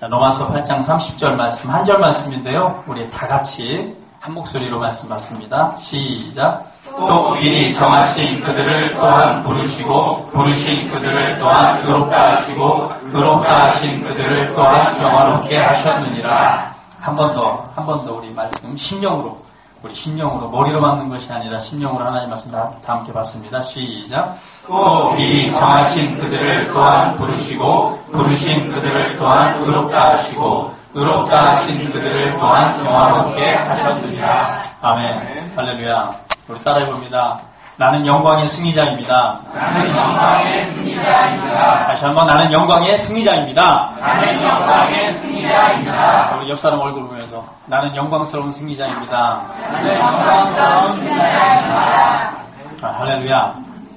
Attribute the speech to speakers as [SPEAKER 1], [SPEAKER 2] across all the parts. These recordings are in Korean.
[SPEAKER 1] 자, 로마서 8장 30절 말씀, 한 절 말씀인데요. 우리 다 같이 한 목소리로 말씀 받습니다. 시작. 또 미리 정하신 그들을 또한 부르시고 부르신 그들을 또한 의롭다 하시고 의롭다 하신 그들을 또한 영화롭게 하셨느니라. 한 번 더 우리 말씀 심령으로 머리로 받는 것이 아니라 심령으로 하나님 말씀 다 함께 받습니다. 시작. 또 미리 정하신 그들을 또한 부르시고 부르신 그들을 또한 의롭다 하시고 의롭다 하신 그들을 또한 영화롭게 하셨느니라. 아멘. 할렐루야. 우리 따라해봅니다. 나는 영광의 승리자입니다.
[SPEAKER 2] 나는 영광의 승리자입니다.
[SPEAKER 1] 다시 한번 나는 영광의 승리자입니다.
[SPEAKER 2] 나는 영광의 승리자입니다.
[SPEAKER 1] 자, 우리 옆 사람 얼굴 보면서 나는 영광스러운 승리자입니다.
[SPEAKER 2] 나는 영광스러운 승리자입니다.
[SPEAKER 1] 할렐루야.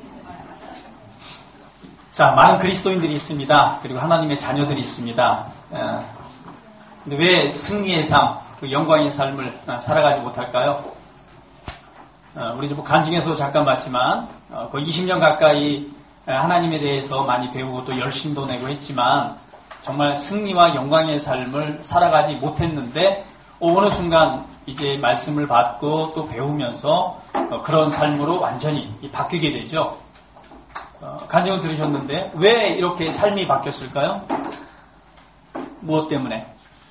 [SPEAKER 1] 자, 많은 그리스도인들이 있습니다. 그리고 하나님의 자녀들이 있습니다. 근데 왜 승리의 삶, 그 영광의 삶을 살아가지 못할까요? 우리 좀 간증에서 잠깐 봤지만 거의 20년 가까이 하나님에 대해서 많이 배우고 또 열심도 내고 했지만 정말 승리와 영광의 삶을 살아가지 못했는데 어느 순간 이제 말씀을 받고 또 배우면서 그런 삶으로 완전히 바뀌게 되죠. 간증을 들으셨는데 왜 이렇게 삶이 바뀌었을까요? 무엇 때문에?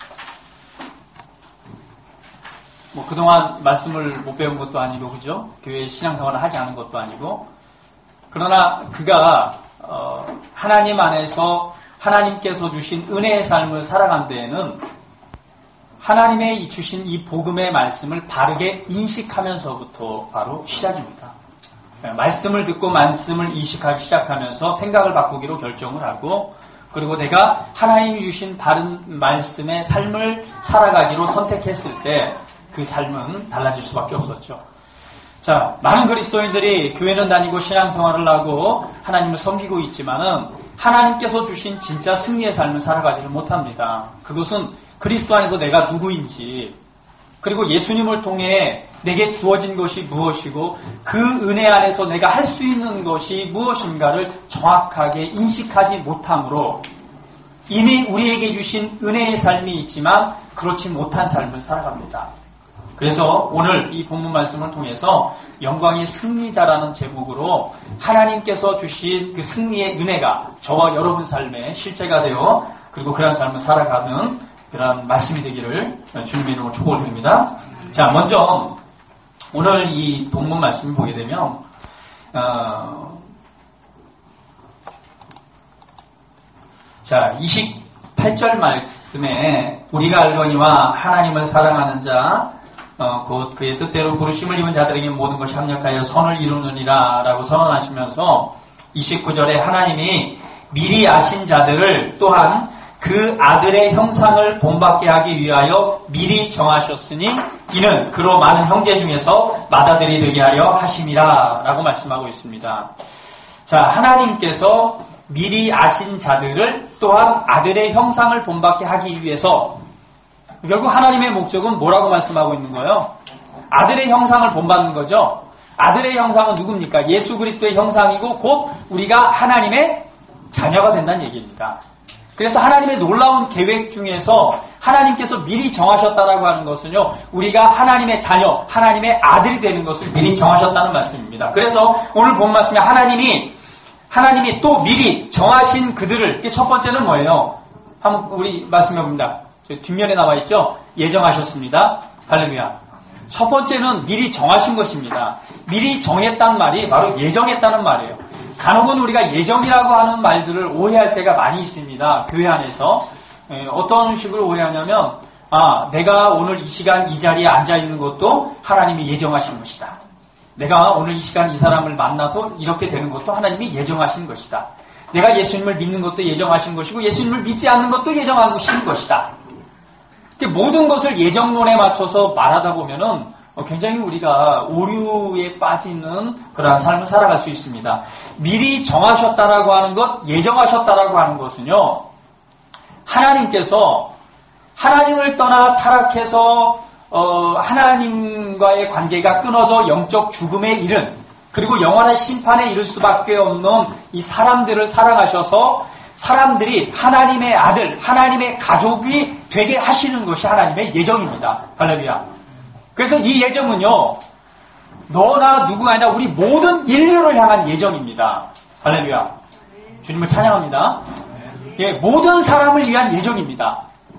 [SPEAKER 1] 그동안 말씀을 못 배운 것도 아니고, 그죠? 교회 신앙생활을 하지 않은 것도 아니고, 그러나 그가, 하나님 안에서 하나님께서 주신 은혜의 삶을 살아간 데에는 하나님의 주신 이 복음의 말씀을 바르게 인식하면서부터 바로 시작입니다. 말씀을 듣고 말씀을 인식하기 시작하면서 생각을 바꾸기로 결정을 하고, 그리고 내가 하나님이 주신 바른 말씀의 삶을 살아가기로 선택했을 때 그 삶은 달라질 수밖에 없었죠. 자, 많은 그리스도인들이 교회는 다니고 신앙생활을 하고 하나님을 섬기고 있지만은 하나님께서 주신 진짜 승리의 삶을 살아가지를 못합니다. 그것은 그리스도 안에서 내가 누구인지, 그리고 예수님을 통해 내게 주어진 것이 무엇이고 그 은혜 안에서 내가 할 수 있는 것이 무엇인가를 정확하게 인식하지 못함으로 이미 우리에게 주신 은혜의 삶이 있지만 그렇지 못한 삶을 살아갑니다. 그래서 오늘 이 본문 말씀을 통해서 영광의 승리자라는 제목으로 하나님께서 주신 그 승리의 은혜가 저와 여러분 삶의 실제가 되어 그리고 그런 삶을 살아가는 그런 말씀이 되기를 주님의 이름으로 축복을 드립니다. 자, 먼저 오늘 이 본문 말씀을 보게 되면 자, 28절 말씀에 우리가 알거니와 하나님을 사랑하는 자 곧 그의 뜻대로 부르심을 입은 자들에게 모든 것이 합력하여 선을 이루느니라 라고 선언하시면서 29절에 하나님이 미리 아신 자들을 또한 그 아들의 형상을 본받게 하기 위하여 미리 정하셨으니 이는 그로 많은 형제 중에서 맏아들이 되게 하려 하심이라 라고 말씀하고 있습니다. 자, 하나님께서 미리 아신 자들을 또한 아들의 형상을 본받게 하기 위해서 결국 하나님의 목적은 뭐라고 말씀하고 있는 거예요? 아들의 형상을 본받는 거죠. 아들의 형상은 누굽니까? 예수 그리스도의 형상이고 곧 우리가 하나님의 자녀가 된다는 얘기입니다. 그래서 하나님의 놀라운 계획 중에서 하나님께서 미리 정하셨다라고 하는 것은요, 우리가 하나님의 자녀, 하나님의 아들이 되는 것을 미리 정하셨다는 말씀입니다. 그래서 오늘 본 말씀에 하나님이 또 미리 정하신 그들을, 첫 번째는 뭐예요? 한번 우리 말씀해 봅니다. 뒷면에 나와 있죠? 예정하셨습니다. 할렐루야. 첫 번째는 미리 정하신 것입니다. 미리 정했다는 말이 바로 예정했다는 말이에요. 간혹은 우리가 예정이라고 하는 말들을 오해할 때가 많이 있습니다. 교회 안에서. 어떤 식으로 오해하냐면 내가 오늘 이 시간 이 자리에 앉아있는 것도 하나님이 예정하신 것이다. 내가 오늘 이 시간 이 사람을 만나서 이렇게 되는 것도 하나님이 예정하신 것이다. 내가 예수님을 믿는 것도 예정하신 것이고 예수님을 믿지 않는 것도 예정하신 것이다. 모든 것을 예정론에 맞춰서 말하다 보면은 굉장히 우리가 오류에 빠지는 그러한 삶을 살아갈 수 있습니다. 미리 정하셨다라고 하는 것, 예정하셨다라고 하는 것은요, 하나님께서 하나님을 떠나 타락해서 하나님과의 관계가 끊어져 영적 죽음에 이른 그리고 영원한 심판에 이를 수밖에 없는 이 사람들을 사랑하셔서 사람들이 하나님의 아들, 하나님의 가족이 되게 하시는 것이 하나님의 예정입니다. 할렐루야. 그래서 이 예정은요, 너나 누구가 아니라 우리 모든 인류를 향한 예정입니다. 할렐루야. 주님을 찬양합니다. 예, 모든 사람을 위한 예정입니다.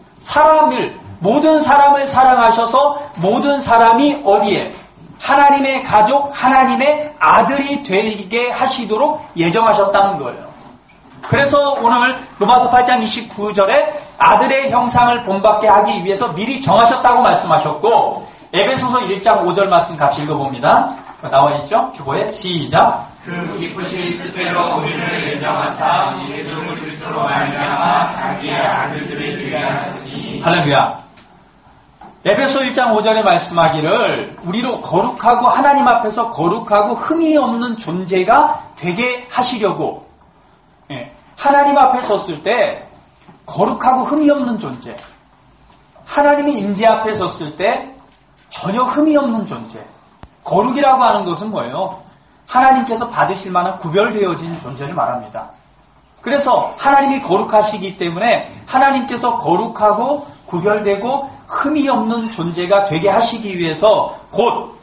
[SPEAKER 1] 모든 사람을 사랑하셔서 모든 사람이 어디에? 하나님의 가족, 하나님의 아들이 되게 하시도록 예정하셨다는 거예요. 그래서 오늘 로마서 8장 29절에 아들의 형상을 본받게 하기 위해서 미리 정하셨다고 말씀하셨고, 에베소서 1장 5절 말씀 같이 읽어봅니다. 나와 있죠? 주보에 시작.
[SPEAKER 2] 그 기쁘신 뜻대로 우리를 예정하사 예수 그리스도로 말미암아 자기의 아들들이 되게 하셨으니.
[SPEAKER 1] 할렐루야. 에베소 1장 5절에 말씀하기를 우리로 거룩하고 하나님 앞에서 거룩하고 흠이 없는 존재가 되게 하시려고, 하나님 앞에 섰을 때 거룩하고 흠이 없는 존재, 하나님의 임재 앞에 섰을 때 전혀 흠이 없는 존재. 거룩이라고 하는 것은 뭐예요? 하나님께서 받으실 만한 구별되어진 존재를 말합니다. 그래서 하나님이 거룩하시기 때문에 하나님께서 거룩하고 구별되고 흠이 없는 존재가 되게 하시기 위해서 곧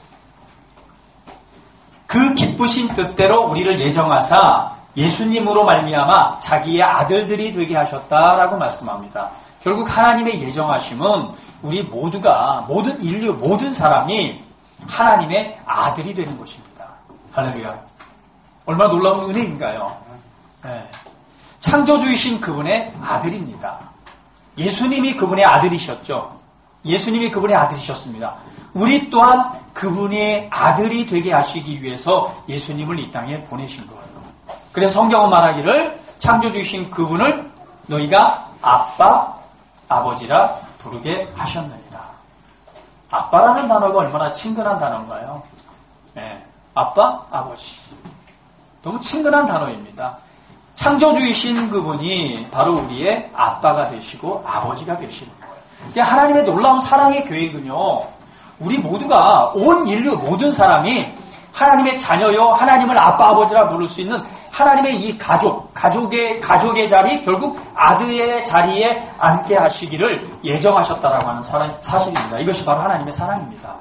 [SPEAKER 1] 그 기쁘신 뜻대로 우리를 예정하사 예수님으로 말미암아 자기의 아들들이 되게 하셨다라고 말씀합니다. 결국 하나님의 예정하심은 우리 모두가, 모든 인류, 모든 사람이 하나님의 아들이 되는 것입니다. 할렐루야. 얼마나 놀라운 은혜인가요? 네. 창조주이신 그분의 아들입니다. 예수님이 그분의 아들이셨죠. 예수님이 그분의 아들이셨습니다. 우리 또한 그분의 아들이 되게 하시기 위해서 예수님을 이 땅에 보내신 거예요. 그래서 성경은 말하기를 창조주이신 그분을 너희가 아빠, 아버지라 부르게 하셨느니라. 아빠라는 단어가 얼마나 친근한 단어인가요? 네. 아빠, 아버지. 너무 친근한 단어입니다. 창조주이신 그분이 바로 우리의 아빠가 되시고 아버지가 되시는 거예요. 하나님의 놀라운 사랑의 계획은요, 우리 모두가, 온 인류 모든 사람이 하나님의 자녀요, 하나님을 아빠, 아버지라 부를 수 있는 하나님의 이 가족의 자리, 결국 아들의 자리에 앉게 하시기를 예정하셨다라고 하는 사실입니다. 이것이 바로 하나님의 사랑입니다.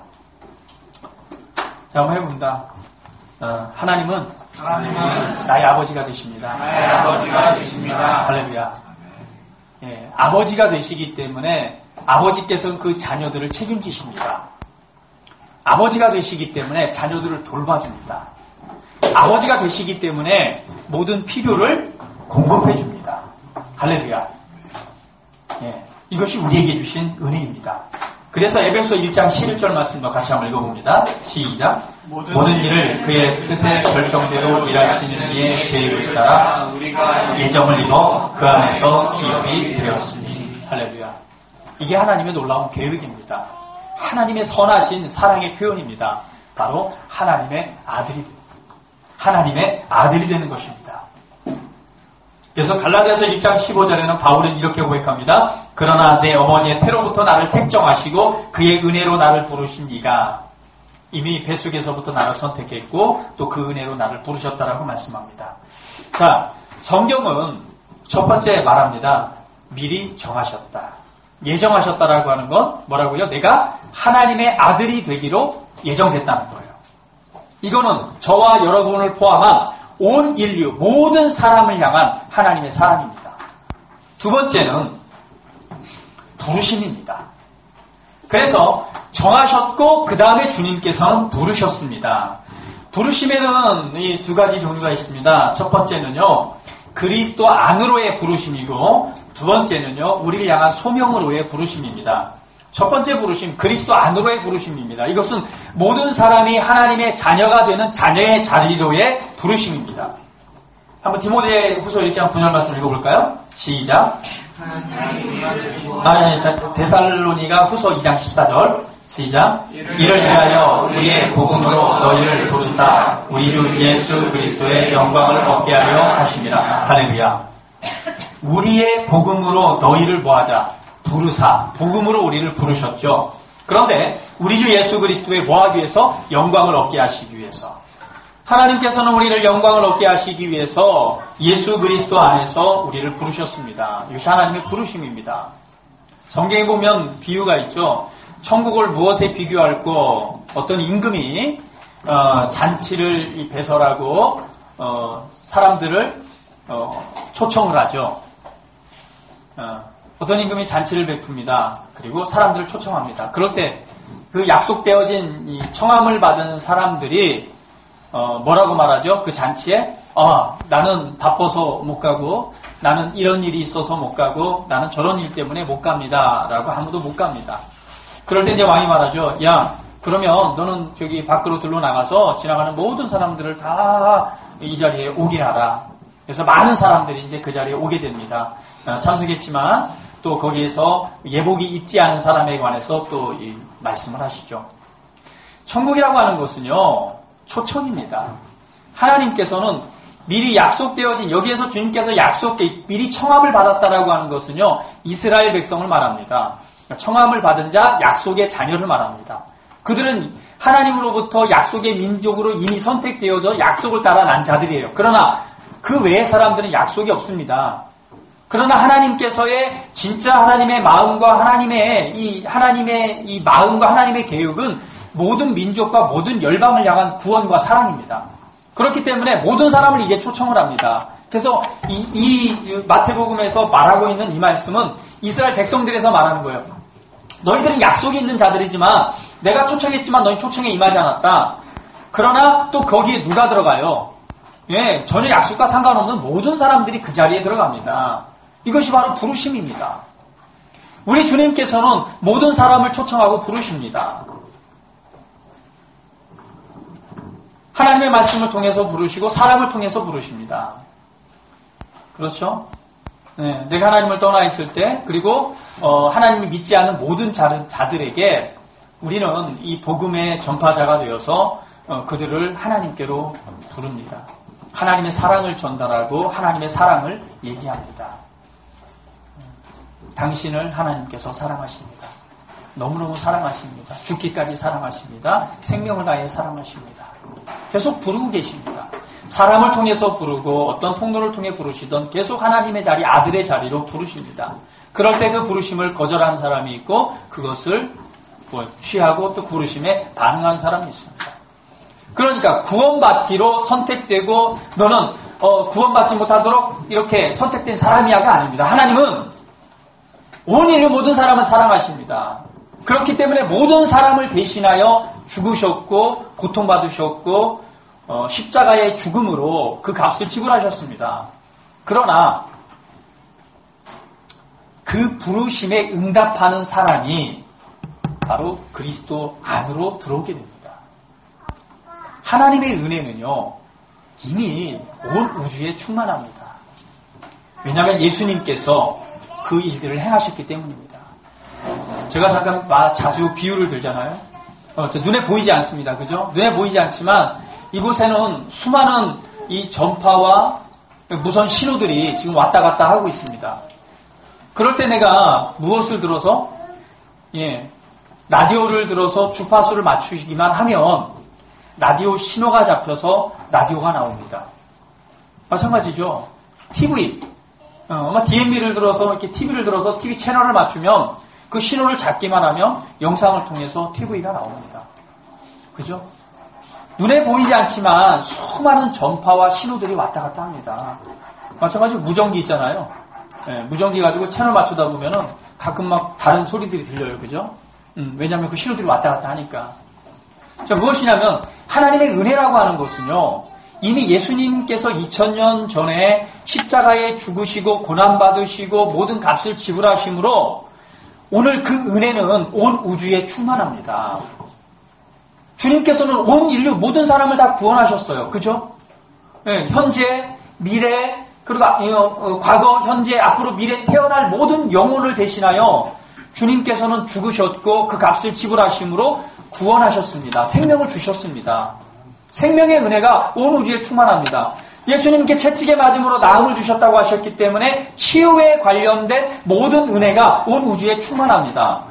[SPEAKER 1] 자, 한번 해봅니다. 하나님은 나의 아버지가 되십니다.
[SPEAKER 2] 나의 아버지가 되십니다.
[SPEAKER 1] 할렐루야. 예, 아버지가 되시기 때문에 아버지께서는 그 자녀들을 책임지십니다. 아버지가 되시기 때문에 자녀들을 돌봐줍니다. 아버지가 되시기 때문에 모든 필요를 공급해 줍니다. 할렐루야. 예, 이것이 우리에게 주신 은혜입니다. 그래서 에베소 1장 11절 말씀도 같이 한번 읽어봅니다. 시작. 모든 일을 그의 뜻의 결정대로 일하시는 이의 계획을 따라 우리가 예정을 입어 그 안에서 기업이 되었으니. 할렐루야. 이게 하나님의 놀라운 계획입니다. 하나님의 선하신 사랑의 표현입니다. 바로 하나님의 아들이 되는 것입니다. 그래서 갈라디아서 1장 15절에는 바울은 이렇게 고백합니다. 그러나 내 어머니의 태로부터 나를 택정하시고 그의 은혜로 나를 부르신 이가 이미 뱃속에서부터 나를 선택했고 또 그 은혜로 나를 부르셨다라고 말씀합니다. 자, 성경은 첫 번째 말합니다. 미리 정하셨다. 예정하셨다라고 하는 건 뭐라고요? 내가 하나님의 아들이 되기로 예정됐다는 거예요. 이거는 저와 여러분을 포함한 온 인류 모든 사람을 향한 하나님의 사랑입니다. 두 번째는 부르심입니다. 그래서 정하셨고 그 다음에 주님께서는 부르셨습니다. 부르심에는 이 두 가지 종류가 있습니다. 첫 번째는요, 그리스도 안으로의 부르심이고 두 번째는요, 우리를 향한 소명으로의 부르심입니다. 첫 번째 부르심, 그리스도 안으로의 부르심입니다. 이것은 모든 사람이 하나님의 자녀가 되는 자녀의 자리로의 부르심입니다. 한번 디모데 후서 1장 9절 말씀 읽어볼까요? 시작. 데살로니가 후서 2장 14절 시작. 이를 위하여 우리의 복음으로 너희를 부르사 우리 주 예수 그리스도의 영광을 얻게 하려 하심이라. 할렐루야. 우리의 복음으로 너희를 뭐하자? 부르사. 복음으로 우리를 부르셨죠. 그런데 우리 주 예수 그리스도의 뭐하기 위해서? 영광을 얻게 하시기 위해서. 하나님께서는 우리를 영광을 얻게 하시기 위해서 예수 그리스도 안에서 우리를 부르셨습니다. 이것이 하나님의 부르심입니다. 성경에 보면 비유가 있죠. 천국을 무엇에 비교할고 어떤 임금이 잔치를 배설하고 사람들을 초청을 하죠. 어떤 임금이 잔치를 베풉니다. 그리고 사람들을 초청합니다. 그럴 때 그 약속되어진 이 청함을 받은 사람들이 뭐라고 말하죠? 그 잔치에 나는 바빠서 못 가고 나는 이런 일이 있어서 못 가고 나는 저런 일 때문에 못 갑니다. 라고 아무도 못 갑니다. 그럴 때 이제 왕이 말하죠. 야, 그러면 너는 저기 밖으로 들러 나가서 지나가는 모든 사람들을 다 이 자리에 오게 하라. 그래서 많은 사람들이 이제 그 자리에 오게 됩니다. 참석했지만 또 거기에서 예복이 입지 않은 사람에 관해서 또 이 말씀을 하시죠. 천국이라고 하는 것은요, 초청입니다. 하나님께서는 미리 약속되어진, 여기에서 주님께서 미리 청함을 받았다라고 하는 것은요, 이스라엘 백성을 말합니다. 청함을 받은 자, 약속의 자녀를 말합니다. 그들은 하나님으로부터 약속의 민족으로 이미 선택되어져 약속을 따라 난 자들이에요. 그러나 그 외의 사람들은 약속이 없습니다. 그러나 하나님께서의 진짜 하나님의 마음과 하나님의 이 마음과 하나님의 계획은 모든 민족과 모든 열방을 향한 구원과 사랑입니다. 그렇기 때문에 모든 사람을 이제 초청을 합니다. 그래서 이 마태복음에서 말하고 있는 이 말씀은 이스라엘 백성들에서 말하는 거예요. 너희들은 약속이 있는 자들이지만 내가 초청했지만 너희 초청에 임하지 않았다. 그러나 또 거기에 누가 들어가요? 예, 전혀 약속과 상관없는 모든 사람들이 그 자리에 들어갑니다. 이것이 바로 부르심입니다. 우리 주님께서는 모든 사람을 초청하고 부르십니다. 하나님의 말씀을 통해서 부르시고 사람을 통해서 부르십니다. 그렇죠? 네, 내가 하나님을 떠나 있을 때 그리고 하나님을 믿지 않는 모든 자들에게 우리는 이 복음의 전파자가 되어서 그들을 하나님께로 부릅니다. 하나님의 사랑을 전달하고 하나님의 사랑을 얘기합니다. 당신을 하나님께서 사랑하십니다. 너무너무 사랑하십니다. 죽기까지 사랑하십니다. 생명을 다해 사랑하십니다. 계속 부르고 계십니다. 사람을 통해서 부르고 어떤 통로를 통해 부르시던 계속 하나님의 자리, 아들의 자리로 부르십니다. 그럴 때 그 부르심을 거절하는 사람이 있고 그것을 취하고 또 부르심에 반응하는 사람이 있습니다. 그러니까 구원받기로 선택되고 너는 구원받지 못하도록 이렇게 선택된 사람이야가 아닙니다. 하나님은 온 인류 모든 사람을 사랑하십니다. 그렇기 때문에 모든 사람을 대신하여 죽으셨고 고통받으셨고 십자가의 죽음으로 그 값을 지불하셨습니다. 그러나 그 부르심에 응답하는 사람이 바로 그리스도 안으로 들어오게 됩니다. 하나님의 은혜는요 이미 온 우주에 충만합니다. 왜냐하면 예수님께서 그 일들을 행하셨기 때문입니다. 제가 잠깐 자주 비유를 들잖아요. 눈에 보이지 않습니다. 그죠? 눈에 보이지 않지만 이곳에는 수많은 이 전파와 무선 신호들이 지금 왔다 갔다 하고 있습니다. 그럴 때 내가 무엇을 들어서 라디오를 들어서 주파수를 맞추기만 하면 라디오 신호가 잡혀서 라디오가 나옵니다. 마찬가지죠. TV. DMB를 들어서 이렇게 TV를 들어서 TV 채널을 맞추면 그 신호를 잡기만 하면 영상을 통해서 TV가 나옵니다. 그죠? 눈에 보이지 않지만 수많은 전파와 신호들이 왔다 갔다 합니다. 마찬가지로 무전기 있잖아요. 무전기 가지고 채널 맞추다 보면은 가끔 막 다른 소리들이 들려요. 그죠? 왜냐하면 그 신호들이 왔다 갔다 하니까. 자, 무엇이냐면 하나님의 은혜라고 하는 것은요. 이미 예수님께서 2000년 전에 십자가에 죽으시고 고난받으시고 모든 값을 지불하심으로 오늘 그 은혜는 온 우주에 충만합니다. 주님께서는 온 인류 모든 사람을 다 구원하셨어요. 그죠? 네, 현재, 미래, 그리고 과거, 현재, 앞으로 미래 태어날 모든 영혼을 대신하여 주님께서는 죽으셨고 그 값을 지불하심으로 구원하셨습니다. 생명을 주셨습니다. 생명의 은혜가 온 우주에 충만합니다. 예수님께 채찍에 맞음으로 나음을 주셨다고 하셨기 때문에 치유에 관련된 모든 은혜가 온 우주에 충만합니다.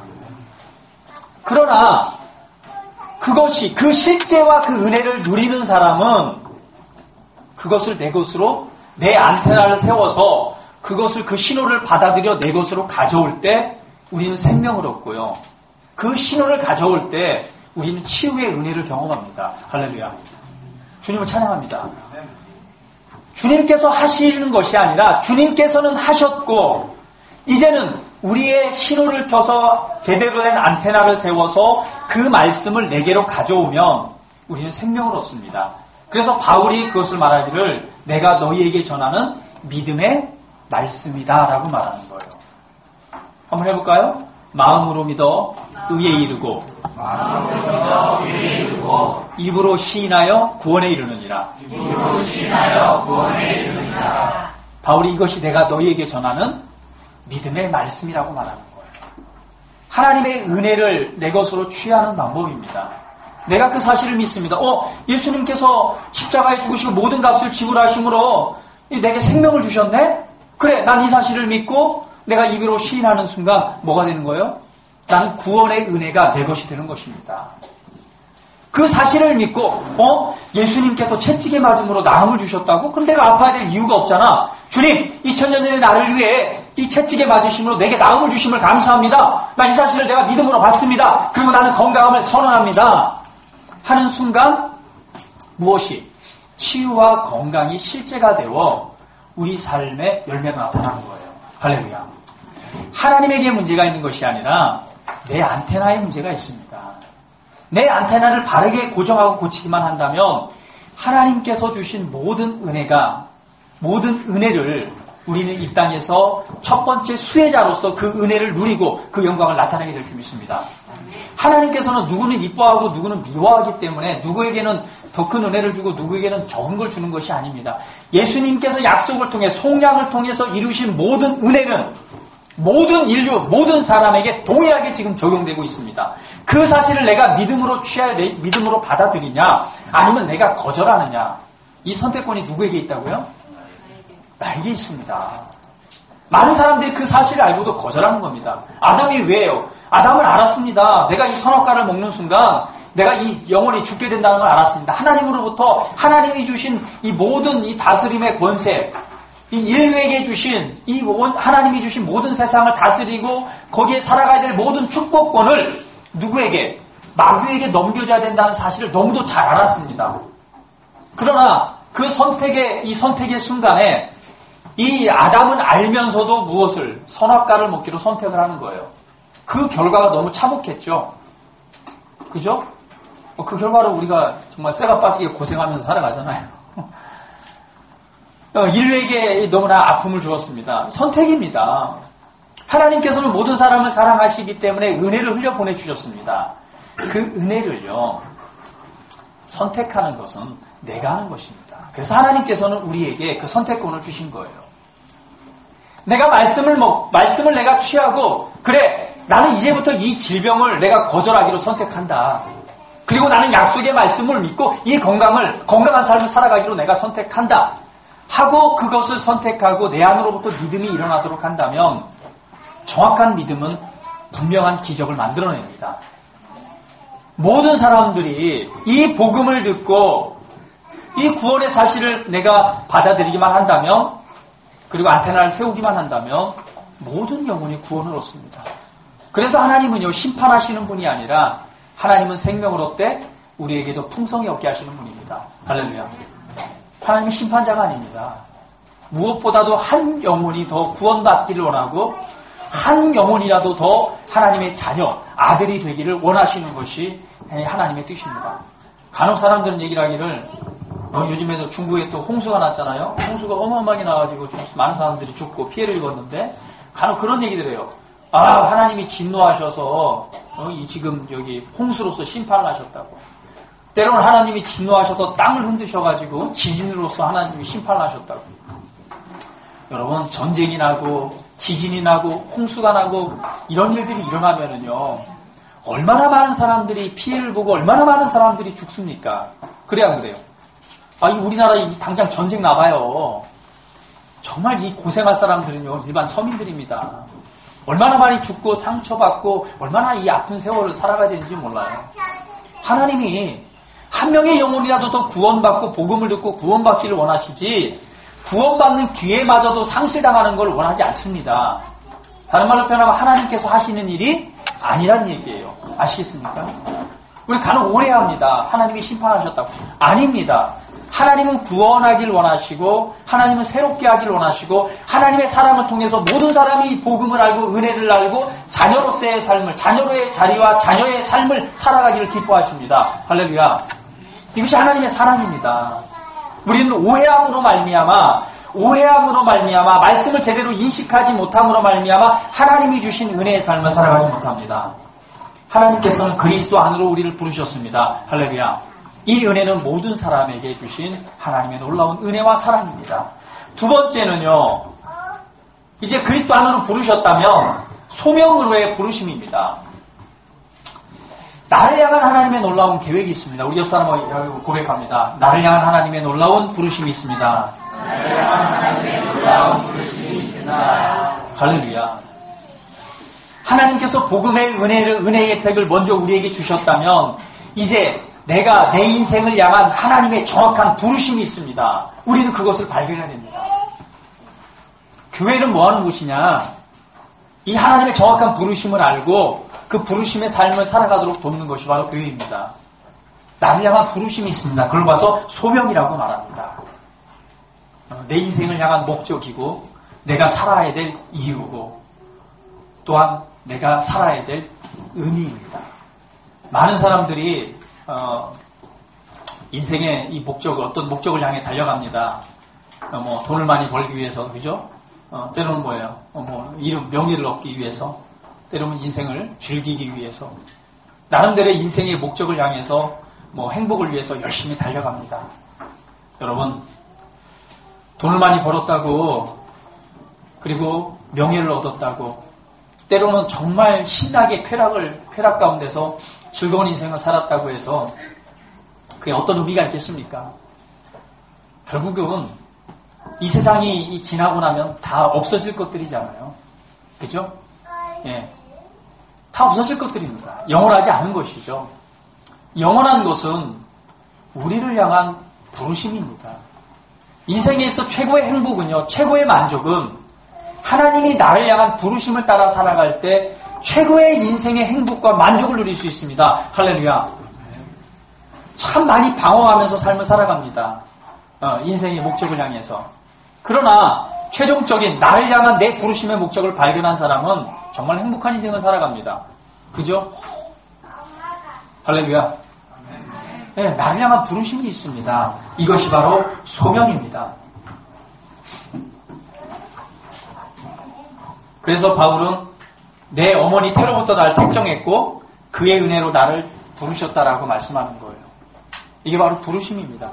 [SPEAKER 1] 그러나 그것이 그 실제와 그 은혜를 누리는 사람은 그것을 내 것으로 내 안테나를 세워서 그것을 그 신호를 받아들여 내 것으로 가져올 때 우리는 생명을 얻고요. 그 신호를 가져올 때 우리는 치유의 은혜를 경험합니다. 할렐루야. 주님을 찬양합니다. 주님께서 하시는 것이 아니라 주님께서는 하셨고 이제는 우리의 신호를 켜서 제대로 된 안테나를 세워서 그 말씀을 내게로 가져오면 우리는 생명을 얻습니다. 그래서 바울이 그것을 말하기를 내가 너희에게 전하는 믿음의 말씀이다 라고 말하는 거예요. 한번 해볼까요? 마음으로 믿어 의에 이르고 입으로 시인하여 구원에 이르느니라. 바울이 이것이 내가 너희에게 전하는 믿음의 말씀이라고 말하는 거예요. 하나님의 은혜를 내 것으로 취하는 방법입니다. 내가 그 사실을 믿습니다. 예수님께서 십자가에 죽으시고 모든 값을 지불하심으로 내게 생명을 주셨네? 그래, 난 이 사실을 믿고 내가 입으로 시인하는 순간 뭐가 되는 거예요? 나는 구원의 은혜가 내 것이 되는 것입니다. 그 사실을 믿고 예수님께서 채찍에 맞음으로 나음을 주셨다고? 그럼 내가 아파야 될 이유가 없잖아. 주님, 2000년 전에 나를 위해 이 채찍에 맞으심으로 내게 나음을 주심을 감사합니다. 나 이 사실을 내가 믿음으로 받습니다. 그리고 나는 건강함을 선언합니다. 하는 순간 무엇이? 치유와 건강이 실제가 되어 우리 삶의 열매가 나타나는 거예요. 할렐루야. 하나님에게 문제가 있는 것이 아니라 내 안테나에 문제가 있습니다. 내 안테나를 바르게 고정하고 고치기만 한다면 하나님께서 주신 모든 은혜를 우리는 이 땅에서 첫 번째 수혜자로서 그 은혜를 누리고 그 영광을 나타내게 될 줄 믿습니다. 하나님께서는 누구는 이뻐하고 누구는 미워하기 때문에 누구에게는 더 큰 은혜를 주고 누구에게는 적은 걸 주는 것이 아닙니다. 예수님께서 약속을 통해 송량을 통해서 이루신 모든 은혜는 모든 인류, 모든 사람에게 동일하게 지금 적용되고 있습니다. 그 사실을 내가 믿음으로 취하여 믿음으로 받아들이냐 아니면 내가 거절하느냐 이 선택권이 누구에게 있다고요? 나에게 있습니다. 많은 사람들이 그 사실을 알고도 거절하는 겁니다. 아담이 왜요? 아담을 알았습니다. 내가 이 선악과를 먹는 순간 내가 이 영원히 죽게 된다는 걸 알았습니다. 하나님으로부터 하나님이 주신 이 모든 이 다스림의 권세, 이 인류에게 주신 하나님이 주신 모든 세상을 다스리고 거기에 살아가야 될 모든 축복권을 누구에게? 마귀에게 넘겨줘야 된다는 사실을 너무도 잘 알았습니다. 그러나 그 선택의 순간에 이 아담은 알면서도 무엇을? 선악과를 먹기로 선택을 하는 거예요. 그 결과가 너무 참혹했죠. 그죠? 그 결과로 우리가 정말 쇠가 빠지게 고생하면서 살아가잖아요. 인류에게 너무나 아픔을 주었습니다. 선택입니다. 하나님께서는 모든 사람을 사랑하시기 때문에 은혜를 흘려 보내주셨습니다. 그 은혜를요, 선택하는 것은 내가 하는 것입니다. 그래서 하나님께서는 우리에게 그 선택권을 주신 거예요. 내가 말씀을 내가 취하고, 그래, 나는 이제부터 이 질병을 내가 거절하기로 선택한다. 그리고 나는 약속의 말씀을 믿고 이 건강한 삶을 살아가기로 내가 선택한다. 하고 그것을 선택하고 내 안으로부터 믿음이 일어나도록 한다면 정확한 믿음은 분명한 기적을 만들어냅니다. 모든 사람들이 이 복음을 듣고 이 구원의 사실을 내가 받아들이기만 한다면 그리고 안테나를 세우기만 한다면 모든 영혼이 구원을 얻습니다. 그래서 하나님은요 심판하시는 분이 아니라 하나님은 생명을 얻되 우리에게도 풍성히 얻게 하시는 분입니다. 할렐루야. 하나님은 심판자가 아닙니다. 무엇보다도 한 영혼이 더 구원받기를 원하고 한 영혼이라도 더 하나님의 자녀, 아들이 되기를 원하시는 것이 하나님의 뜻입니다. 간혹 사람들은 얘기를 하기를 요즘에도 중국에 또 홍수가 났잖아요. 홍수가 어마어마하게 나가지고 많은 사람들이 죽고 피해를 입었는데 간혹 그런 얘기들 해요. 하나님이 진노하셔서 지금 여기 홍수로서 심판을 하셨다고. 때로는 하나님이 진노하셔서 땅을 흔드셔가지고 지진으로서 하나님이 심판을 하셨다고. 여러분 전쟁이 나고 지진이 나고 홍수가 나고 이런 일들이 일어나면은요 얼마나 많은 사람들이 피해를 보고 얼마나 많은 사람들이 죽습니까? 그래 안 그래요? 우리나라에 당장 전쟁 나봐요. 정말 이 고생할 사람들은요 일반 서민들입니다. 얼마나 많이 죽고 상처받고 얼마나 이 아픈 세월을 살아가야 되는지 몰라요. 하나님이 한 명의 영혼이라도 더 구원받고 복음을 듣고 구원받기를 원하시지 구원받는 기회마저도 상실당하는 걸 원하지 않습니다. 다른 말로 표현하면 하나님께서 하시는 일이 아니란 얘기예요. 아시겠습니까? 우리 간혹 오해합니다. 하나님이 심판하셨다고. 아닙니다. 하나님은 구원하길 원하시고 하나님은 새롭게 하길 원하시고 하나님의 사랑을 통해서 모든 사람이 복음을 알고 은혜를 알고 자녀로서의 삶을, 자녀의 자리와 자녀의 삶을 살아가기를 기뻐하십니다. 할렐루야. 이것이 하나님의 사랑입니다. 우리는 오해함으로 말미암아 말씀을 제대로 인식하지 못함으로 말미암아 하나님이 주신 은혜의 삶을 살아가지 못합니다. 하나님께서는 그리스도 안으로 우리를 부르셨습니다. 할렐루야. 이 은혜는 모든 사람에게 주신 하나님의 놀라운 은혜와 사랑입니다. 두 번째는요, 이제 그리스도 안으로 부르셨다면 소명으로의 부르심입니다. 나를 향한 하나님의 놀라운 계획이 있습니다. 우리 옆 사람은 고백합니다. 나를 향한 하나님의 놀라운 부르심이 있습니다. 나를 향한 하나님의 놀라운 부르심이 있습니다. 할렐루야. 하나님께서 복음의 은혜의 혜택을 먼저 우리에게 주셨다면 이제 내가 내 인생을 향한 하나님의 정확한 부르심이 있습니다. 우리는 그것을 발견해야 됩니다. 교회는 뭐 하는 곳이냐? 이 하나님의 정확한 부르심을 알고 그 부르심의 삶을 살아가도록 돕는 것이 바로 교회입니다. 나를 향한 부르심이 있습니다. 그걸 봐서 소명이라고 말합니다. 내 인생을 향한 목적이고 내가 살아야 될 이유고 또한 내가 살아야 될 의미입니다. 많은 사람들이 인생의 이 목적을, 어떤 목적을 향해 달려갑니다. 돈을 많이 벌기 위해서, 그죠? 때로는 뭐예요? 이름, 명예를 얻기 위해서, 때로는 인생을 즐기기 위해서, 나름대로의 인생의 목적을 향해서, 행복을 위해서 열심히 달려갑니다. 여러분, 돈을 많이 벌었다고, 그리고 명예를 얻었다고, 때로는 정말 신나게 쾌락 가운데서 즐거운 인생을 살았다고 해서 그게 어떤 의미가 있겠습니까? 결국은 이 세상이 지나고 나면 다 없어질 것들이잖아요. 그죠? 예. 다 없어질 것들입니다. 영원하지 않은 것이죠. 영원한 것은 우리를 향한 부르심입니다. 인생에 있어 최고의 행복은요, 최고의 만족은 하나님이 나를 향한 부르심을 따라 살아갈 때 최고의 인생의 행복과 만족을 누릴 수 있습니다. 할렐루야. 참 많이 방황하면서 삶을 살아갑니다. 인생의 목적을 향해서. 그러나 최종적인 나를 향한 내 부르심의 목적을 발견한 사람은 정말 행복한 인생을 살아갑니다. 그죠? 할렐루야. 네, 나를 향한 부르심이 있습니다. 이것이 바로 소명입니다. 그래서 바울은 내 어머니 태로부터 나를 택정했고 그의 은혜로 나를 부르셨다라고 말씀하는 거예요. 이게 바로 부르심입니다.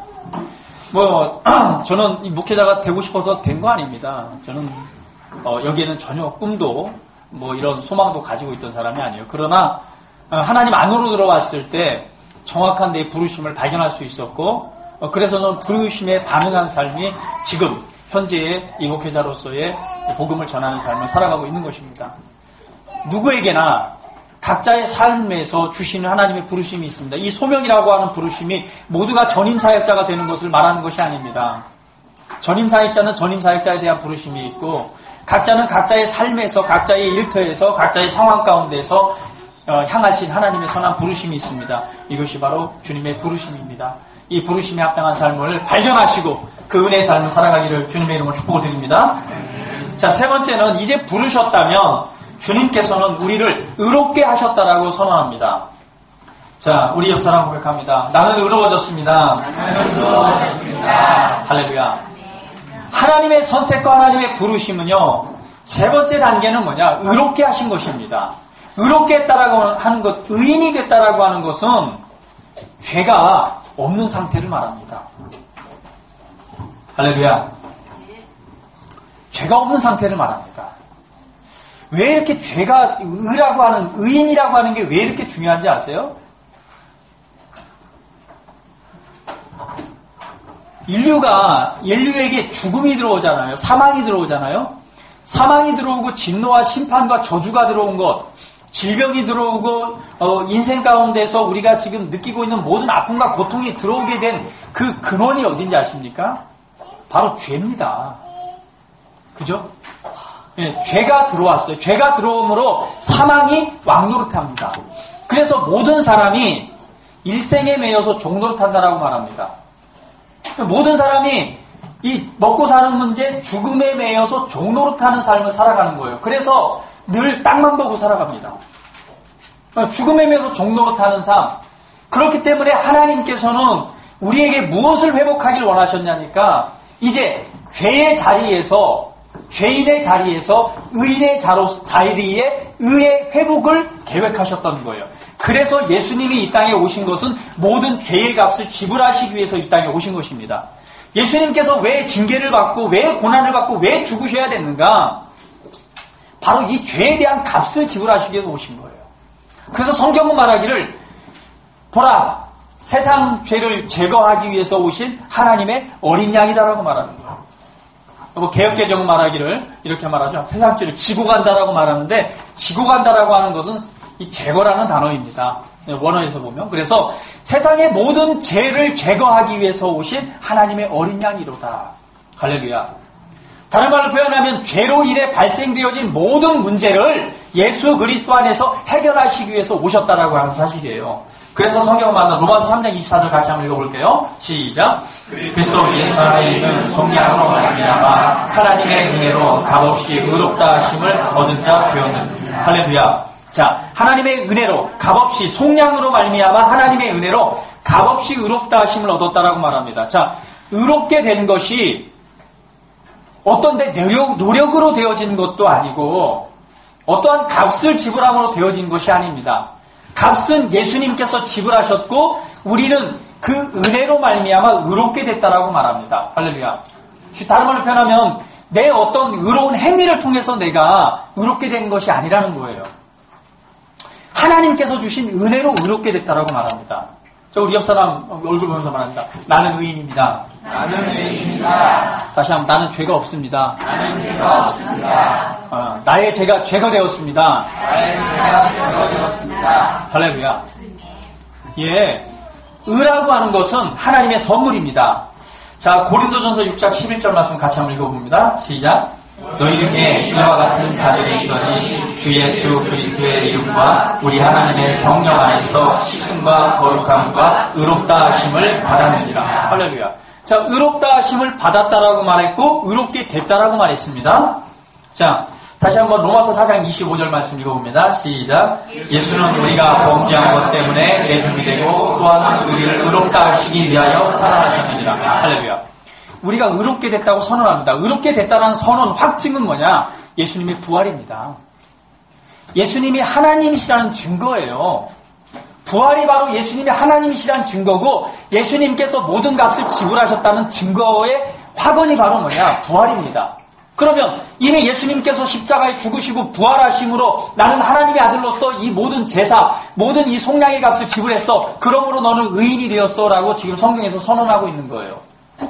[SPEAKER 1] 저는 이 목회자가 되고 싶어서 된 거 아닙니다. 저는 여기에는 전혀 꿈도 이런 소망도 가지고 있던 사람이 아니에요. 그러나 하나님 안으로 들어왔을 때 정확한 내 부르심을 발견할 수 있었고 그래서 저는 부르심에 반응한 삶이 지금 현재의 이 목회자로서의 복음을 전하는 삶을 살아가고 있는 것입니다. 누구에게나 각자의 삶에서 주시는 하나님의 부르심이 있습니다. 이 소명이라고 하는 부르심이 모두가 전임사역자가 되는 것을 말하는 것이 아닙니다. 전임사역자는 전임사역자에 대한 부르심이 있고 각자는 각자의 삶에서 각자의 일터에서 각자의 상황 가운데서 향하신 하나님의 선한 부르심이 있습니다. 이것이 바로 주님의 부르심입니다. 이 부르심에 합당한 삶을 발견하시고 그 은혜의 삶을 살아가기를 주님의 이름으로 축복을 드립니다. 자, 세 번째는 이제 부르셨다면 주님께서는 우리를 의롭게 하셨다라고 선언합니다. 자, 우리 옆 사람 고백합니다. 나는 의로워졌습니다. 할렐루야. 하나님의 선택과 하나님의 부르심은요, 세 번째 단계는 뭐냐? 의롭게 하신 것입니다. 의롭게 했다라고 하는 것, 의인이 됐다라고 하는 것은 죄가 없는 상태를 말합니다. 할렐루야. 죄가 없는 상태를 말합니다. 왜 이렇게 죄가 의라고 하는, 의인이라고 하는 게 왜 이렇게 중요한지 아세요? 인류에게 죽음이 들어오잖아요. 사망이 들어오잖아요. 사망이 들어오고 진노와 심판과 저주가 들어온 것, 질병이 들어오고 인생 가운데서 우리가 지금 느끼고 있는 모든 아픔과 고통이 들어오게 된 그 근원이 어딘지 아십니까? 바로 죄입니다. 그죠? 예, 죄가 들어왔어요. 죄가 들어옴으로 사망이 왕노릇합니다. 그래서 모든 사람이 일생에 매여서 종노릇한다라고 말합니다. 모든 사람이 이 먹고 사는 문제, 죽음에 매여서 종노릇하는 삶을 살아가는 거예요. 그래서 늘 땅만 보고 살아갑니다. 죽음에 매여서 종노릇하는 삶. 그렇기 때문에 하나님께서는 우리에게 무엇을 회복하길 원하셨냐니까 이제 죄의 자리에서 죄인의 자리에서 의인의 자리에 의의 회복을 계획하셨던 거예요. 그래서 예수님이 이 땅에 오신 것은 모든 죄의 값을 지불하시기 위해서 이 땅에 오신 것입니다. 예수님께서 왜 징계를 받고 왜 고난을 받고 왜 죽으셔야 됐는가? 바로 이 죄에 대한 값을 지불하시기 위해서 오신 거예요. 그래서 성경은 말하기를 보라 세상 죄를 제거하기 위해서 오신 하나님의 어린 양이다라고 말하는 거예요. 개역개정은 말하기를 이렇게 말하죠. 세상 죄를 지고 간다라고 말하는데 지고 간다라고 하는 것은 이 제거라는 단어입니다. 원어에서 보면. 그래서 세상의 모든 죄를 제거하기 위해서 오신 하나님의 어린 양이로다. 할렐루야. 다른 말로 표현하면 죄로 인해 발생되어진 모든 문제를 예수 그리스도 안에서 해결하시기 위해서 오셨다라고 하는 사실이에요. 그래서 성경을 만나 로마서 3장 24절 같이 한번 읽어볼게요. 시작. 그리스도 예수 안에 있는 속량으로 말미암아 하나님의 은혜로 값없이 의롭다 하심을 얻은 자 되었는. 할렐루야. 자, 하나님의 은혜로 값없이 속량으로 말미암아 하나님의 은혜로 값없이 의롭다 하심을 얻었다라고 말합니다. 자, 의롭게 된 것이 어떤데 노력으로 되어진 것도 아니고 어떠한 값을 지불함으로 되어진 것이 아닙니다. 값은 예수님께서 지불하셨고 우리는 그 은혜로 말미암아 의롭게 됐다라고 말합니다. 할렐루야. 다른 말로 표현하면 내 어떤 의로운 행위를 통해서 내가 의롭게 된 것이 아니라는 거예요. 하나님께서 주신 은혜로 의롭게 됐다라고 말합니다. 저 우리 옆 사람 얼굴 보면서 말합니다. 나는 의인입니다.
[SPEAKER 2] 나는 의인입니다.
[SPEAKER 1] 다시 한번 나는 죄가 없습니다.
[SPEAKER 2] 나는 죄가 없습니다.
[SPEAKER 1] 나의 죄가 죄가 되었습니다.
[SPEAKER 2] 나의 죄가 죄가 되었습니다.
[SPEAKER 1] 할렐루야. 예, 의라고 하는 것은 하나님의 선물입니다. 자, 고린도전서 6장 11절 말씀 같이 한번 읽어봅니다. 시작. 너희 중에 이와 같은 자들이 있더니 주 예수 그리스도의 이름과 우리 하나님의 성령 안에서 씻음과 거룩함과 의롭다 하심을 받았느니라. 할렐루야. 자, 의롭다 하심을 받았다라고 말했고 의롭게 됐다라고 말했습니다. 자, 다시 한번 로마서 4장 25절 말씀 읽어봅니다. 시작. 예수는 우리가 범죄한 것 때문에 내중이 되고 또한 우리를 의롭다 하시기 위하여 살아나셨느니라. 할렐루야. 우리가 의롭게 됐다고 선언합니다. 의롭게 됐다는 선언 확증은 뭐냐? 예수님의 부활입니다. 예수님이 하나님이시라는 증거예요. 부활이 바로 예수님이 하나님이시라는 증거고 예수님께서 모든 값을 지불하셨다는 증거의 확언이 바로 뭐냐? 부활입니다. 그러면 이미 예수님께서 십자가에 죽으시고 부활하심으로 나는 하나님의 아들로서 이 모든 제사, 모든 이 속량의 값을 지불했어. 그러므로 너는 의인이 되었어. 라고 지금 성경에서 선언하고 있는 거예요.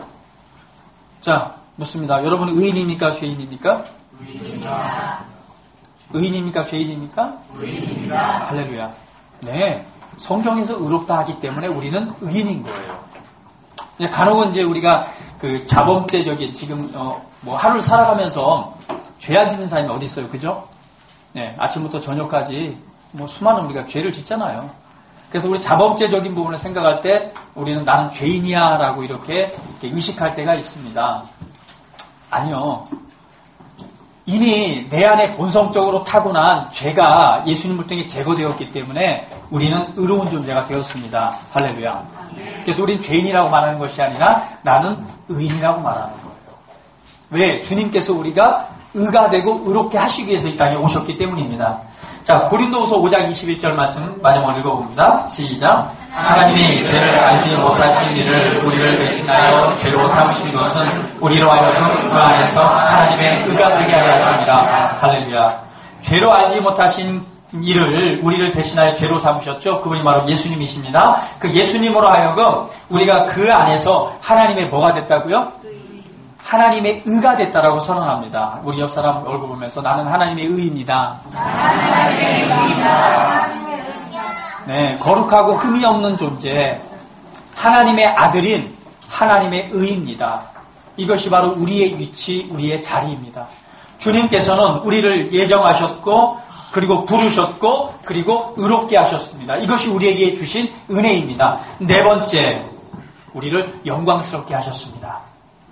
[SPEAKER 1] 자, 묻습니다. 여러분은 의인입니까? 죄인입니까?
[SPEAKER 2] 의인입니다.
[SPEAKER 1] 의인입니까? 죄인입니까?
[SPEAKER 2] 의인입니다.
[SPEAKER 1] 할렐루야. 네. 성경에서 의롭다 하기 때문에 우리는 의인인 거예요. 간혹은 이제 우리가 그 자범죄적인 지금 뭐 하루를 살아가면서 죄 안 짓는 사람이 어디 있어요, 그죠? 네, 아침부터 저녁까지 뭐 수많은 우리가 죄를 짓잖아요. 그래서 우리 자범죄적인 부분을 생각할 때 우리는 나는 죄인이야라고 이렇게 의식할 때가 있습니다. 아니요. 이미 내 안에 본성적으로 타고난 죄가 예수님을 통해 제거되었기 때문에 우리는 의로운 존재가 되었습니다. 할렐루야. 그래서 우리는 죄인이라고 말하는 것이 아니라 나는 의인이라고 말하는 거예요. 왜? 주님께서 우리가 의가 되고 의롭게 하시기 위해서 이 땅에 오셨기 때문입니다. 자, 고린도후서 5장 21절 말씀 마지막으로 읽어봅니다. 시작. 하나님이 죄를 알지 못하신 이를 우리를 대신하여 죄로 삼으신 것은 우리로 하여금 그 안에서 하나님의 의가 되게 하려 하십니다. 할렐루야. 죄로 알지 못하신 이를 우리를 대신하여 죄로 삼으셨죠. 그분이 바로 예수님이십니다. 그 예수님으로 하여금 우리가 그 안에서 하나님의 뭐가 됐다고요? 하나님의 의가 됐다라고 선언합니다. 우리 옆 사람 얼굴 보면서 나는 하나님의 의입니다.
[SPEAKER 2] 하나님의 의입니다.
[SPEAKER 1] 네, 거룩하고 흠이 없는 존재, 하나님의 아들인 하나님의 의입니다. 이것이 바로 우리의 위치, 우리의 자리입니다. 주님께서는 우리를 예정하셨고 그리고 부르셨고 그리고 의롭게 하셨습니다. 이것이 우리에게 주신 은혜입니다. 네 번째, 우리를 영광스럽게 하셨습니다.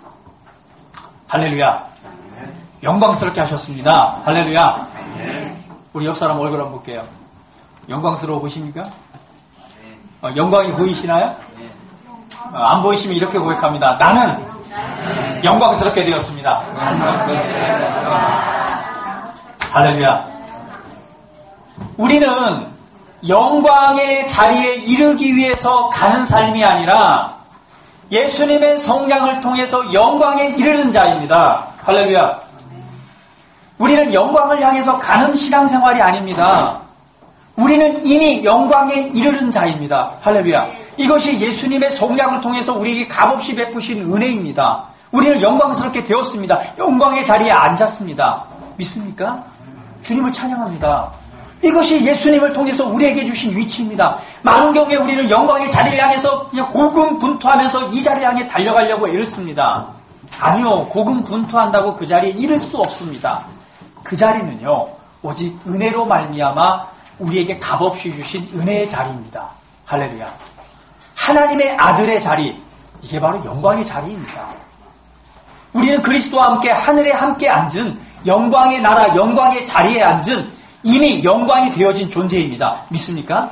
[SPEAKER 1] 할렐루야. 영광스럽게 하셨습니다. 할렐루야. 우리 옆 사람 얼굴 한번 볼게요. 영광스러워 보십니까? 영광이 보이시나요? 안 보이시면 이렇게 고백합니다. 나는 영광스럽게 되었습니다. 할렐루야. 우리는 영광의 자리에 이르기 위해서 가는 삶이 아니라 예수님의 성량을 통해서 영광에 이르는 자입니다. 할렐루야. 우리는 영광을 향해서 가는 신앙생활이 아닙니다. 우리는 이미 영광에 이르는 자입니다. 할렐루야. 이것이 예수님의 성량을 통해서 우리에게 값없이 베푸신 은혜입니다. 우리는 영광스럽게 되었습니다. 영광의 자리에 앉았습니다. 믿습니까? 주님을 찬양합니다. 이것이 예수님을 통해서 우리에게 주신 위치입니다. 많은 경우에 우리는 영광의 자리를 향해서 그냥 고군분투하면서 이 자리를 향해 달려가려고 애를 씁니다. 아니요. 고군분투한다고 그 자리에 이를 수 없습니다. 그 자리는요. 오직 은혜로 말미암아 우리에게 값없이 주신 은혜의 자리입니다. 할렐루야. 하나님의 아들의 자리, 이게 바로 영광의 자리입니다. 우리는 그리스도와 함께 하늘에 함께 앉은 영광의 나라, 영광의 자리에 앉은 이미 영광이 되어진 존재입니다. 믿습니까?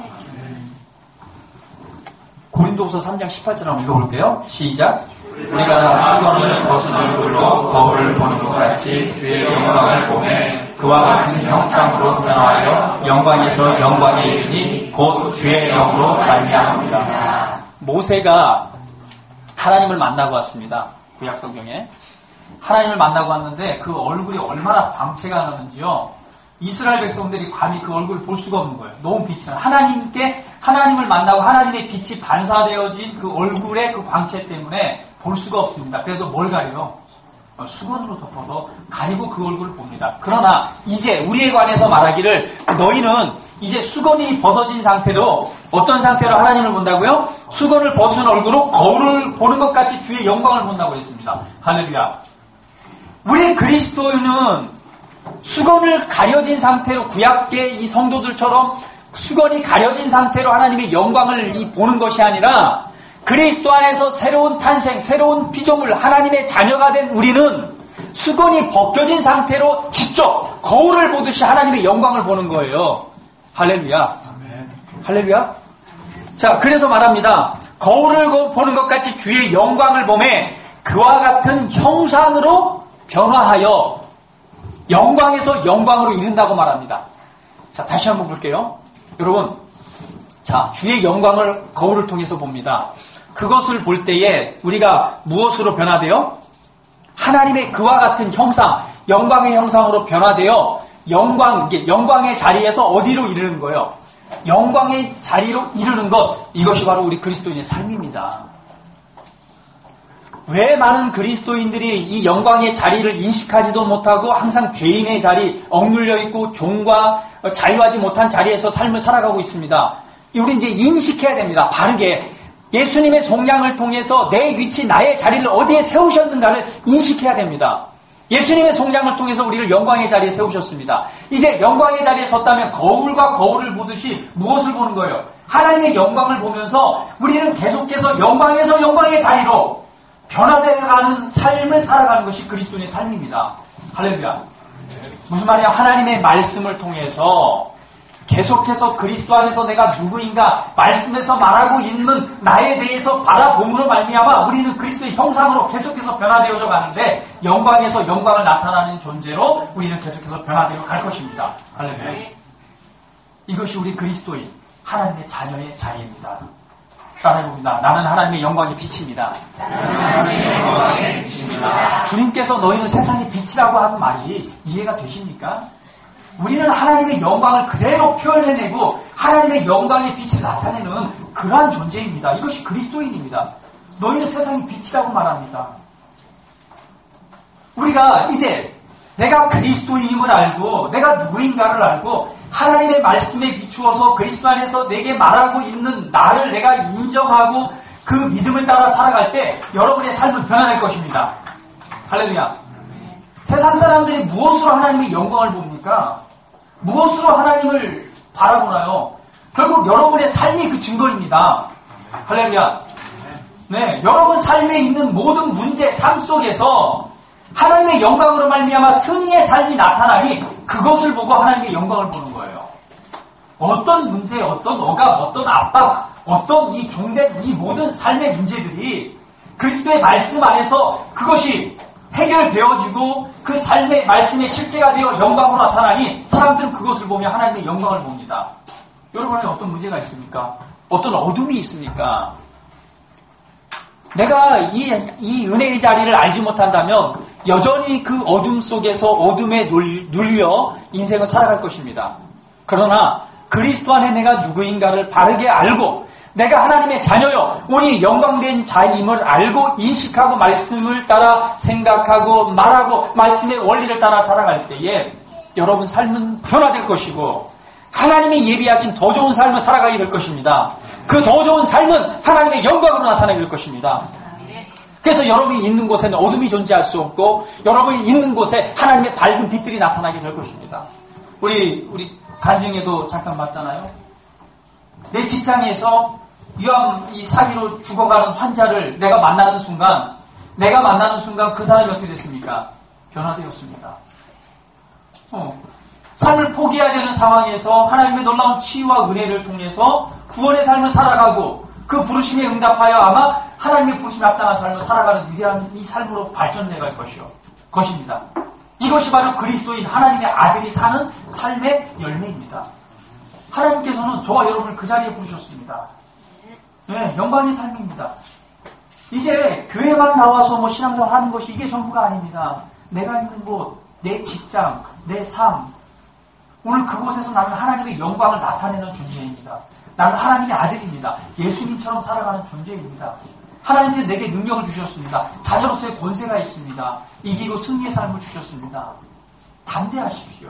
[SPEAKER 1] 고린도후서 3장 18절 한번 읽어볼게요. 시작. 우리가 수건을 벗은 얼굴로 거울을 보는 것 같이 주의 영광을 보매 그와 같은 형상으로 변화하여 영광에서 영광에 이르니 곧 주의 영으로 말미암으리라. 모세가 하나님을 만나고 왔습니다. 구약 성경에 하나님을 만나고 왔는데 그 얼굴이 얼마나 광채가 나는지요. 이스라엘 백성들이 감히 그 얼굴을 볼 수가 없는 거예요. 너무 빛이 나. 하나님을 만나고 하나님의 빛이 반사되어진 그 얼굴의 그 광채 때문에 볼 수가 없습니다. 그래서 뭘 가려요? 수건으로 덮어서 가리고 그 얼굴을 봅니다. 그러나 이제 우리에 관해서 말하기를 너희는 이제 수건이 벗어진 상태로 어떤 상태로 하나님을 본다고요? 수건을 벗은 얼굴로 거울을 보는 것 같이 주의 영광을 본다고 했습니다. 할렐루야. 우리 그리스도인은 수건을 가려진 상태로 구약계 이 성도들처럼 수건이 가려진 상태로 하나님의 영광을 보는 것이 아니라 그리스도 안에서 새로운 탄생, 새로운 피조물, 하나님의 자녀가 된 우리는 수건이 벗겨진 상태로 직접 거울을 보듯이 하나님의 영광을 보는 거예요. 할렐루야. 할렐루야. 자, 그래서 말합니다. 거울을 보는 것 같이 주의 영광을 보매 그와 같은 형상으로 변화하여 영광에서 영광으로 이른다고 말합니다. 자, 다시 한번 볼게요. 여러분, 자, 주의 영광을 거울을 통해서 봅니다. 그것을 볼 때에 우리가 무엇으로 변화돼요? 하나님의 그와 같은 형상, 영광의 형상으로 변화되어 영광의 자리에서 어디로 이르는 거예요? 영광의 자리로 이르는 것, 이것이 바로 우리 그리스도인의 삶입니다. 왜 많은 그리스도인들이 이 영광의 자리를 인식하지도 못하고 항상 죄인의 자리, 억눌려 있고 종과 자유하지 못한 자리에서 삶을 살아가고 있습니다. 우리 이제 인식해야 됩니다. 바르게 예수님의 속량을 통해서 내 위치, 나의 자리를 어디에 세우셨는가를 인식해야 됩니다. 예수님의 속량을 통해서 우리를 영광의 자리에 세우셨습니다. 이제 영광의 자리에 섰다면 거울과 거울을 보듯이 무엇을 보는 거예요? 하나님의 영광을 보면서 우리는 계속해서 영광에서 영광의 자리로 변화되어가는 삶을 살아가는 것이 그리스도인의 삶입니다. 할렐루야. 무슨 말이야? 하나님의 말씀을 통해서 계속해서 그리스도 안에서 내가 누구인가 말씀에서 말하고 있는 나에 대해서 바라봄으로 말미암아 우리는 그리스도의 형상으로 계속해서 변화되어져 가는데 영광에서 영광을 나타나는 존재로 우리는 계속해서 변화되어 갈 것입니다. 할렐루야. 이것이 우리 그리스도인 하나님의 자녀의 자리입니다. 따라해봅니다. 나는 하나님의 영광의 빛입니다. 주님께서 너희는 세상의 빛이라고 하는 말이 이해가 되십니까? 우리는 하나님의 영광을 그대로 표현해내고 하나님의 영광의 빛을 나타내는 그러한 존재입니다. 이것이 그리스도인입니다. 너희는 세상의 빛이라고 말합니다. 우리가 이제 내가 그리스도인임을 알고 내가 누구인가를 알고 하나님의 말씀에 비추어서 그리스도 안에서 내게 말하고 있는 나를 내가 인정하고 그 믿음을 따라 살아갈 때 여러분의 삶은 변화될 것입니다. 할렐루야. 세상 사람들이 무엇으로 하나님의 영광을 봅니까? 무엇으로 하나님을 바라보나요? 결국 여러분의 삶이 그 증거입니다. 할렐루야. 네, 여러분 삶에 있는 모든 문제, 삶 속에서 하나님의 영광으로 말미암아 승리의 삶이 나타나니 그것을 보고 하나님의 영광을 보는 거예요. 어떤 문제, 어떤 억압, 어떤 압박, 어떤 이 종된 이 모든 삶의 문제들이 그리스도의 말씀 안에서 그것이 해결되어지고 그 삶의 말씀의 실제가 되어 영광으로 나타나니 사람들은 그것을 보며 하나님의 영광을 봅니다. 여러분에게 어떤 문제가 있습니까? 어떤 어둠이 있습니까? 내가 이 은혜의 자리를 알지 못한다면 여전히 그 어둠 속에서 어둠에 눌려 인생을 살아갈 것입니다. 그러나 그리스도 안에 내가 누구인가를 바르게 알고 내가 하나님의 자녀요 오니 영광된 자임을 알고 인식하고 말씀을 따라 생각하고 말하고 말씀의 원리를 따라 살아갈 때에 여러분 삶은 변화될 것이고 하나님이 예비하신 더 좋은 삶을 살아가게 될 것입니다. 그 더 좋은 삶은 하나님의 영광으로 나타나게 될 것입니다. 그래서 여러분이 있는 곳에는 어둠이 존재할 수 없고 여러분이 있는 곳에 하나님의 밝은 빛들이 나타나게 될 것입니다. 우리 간증에도 잠깐 봤잖아요. 내 직장에서 이 사기로 죽어가는 환자를 내가 만나는 순간 그 사람이 어떻게 됐습니까? 변화되었습니다. 삶을 포기해야 되는 상황에서 하나님의 놀라운 치유와 은혜를 통해서 구원의 삶을 살아가고 그 부르심에 응답하여 아마 하나님의 부르심에 합당한 삶을 살아가는 위대한 이 삶으로 발전해갈 것입니다. 이것이 바로 그리스도인 하나님의 아들이 사는 삶의 열매입니다. 하나님께서는 저와 여러분을 그 자리에 부르셨습니다. 네, 영광의 삶입니다. 이제 교회만 나와서 신앙생활 하는 것이 이게 전부가 아닙니다. 내가 있는 곳, 내 직장, 내 삶, 오늘 그곳에서 나는 하나님의 영광을 나타내는 존재입니다. 나는 하나님의 아들입니다. 예수님처럼 살아가는 존재입니다. 하나님께서 내게 능력을 주셨습니다. 자녀로서의 권세가 있습니다. 이기고 승리의 삶을 주셨습니다. 담대하십시오.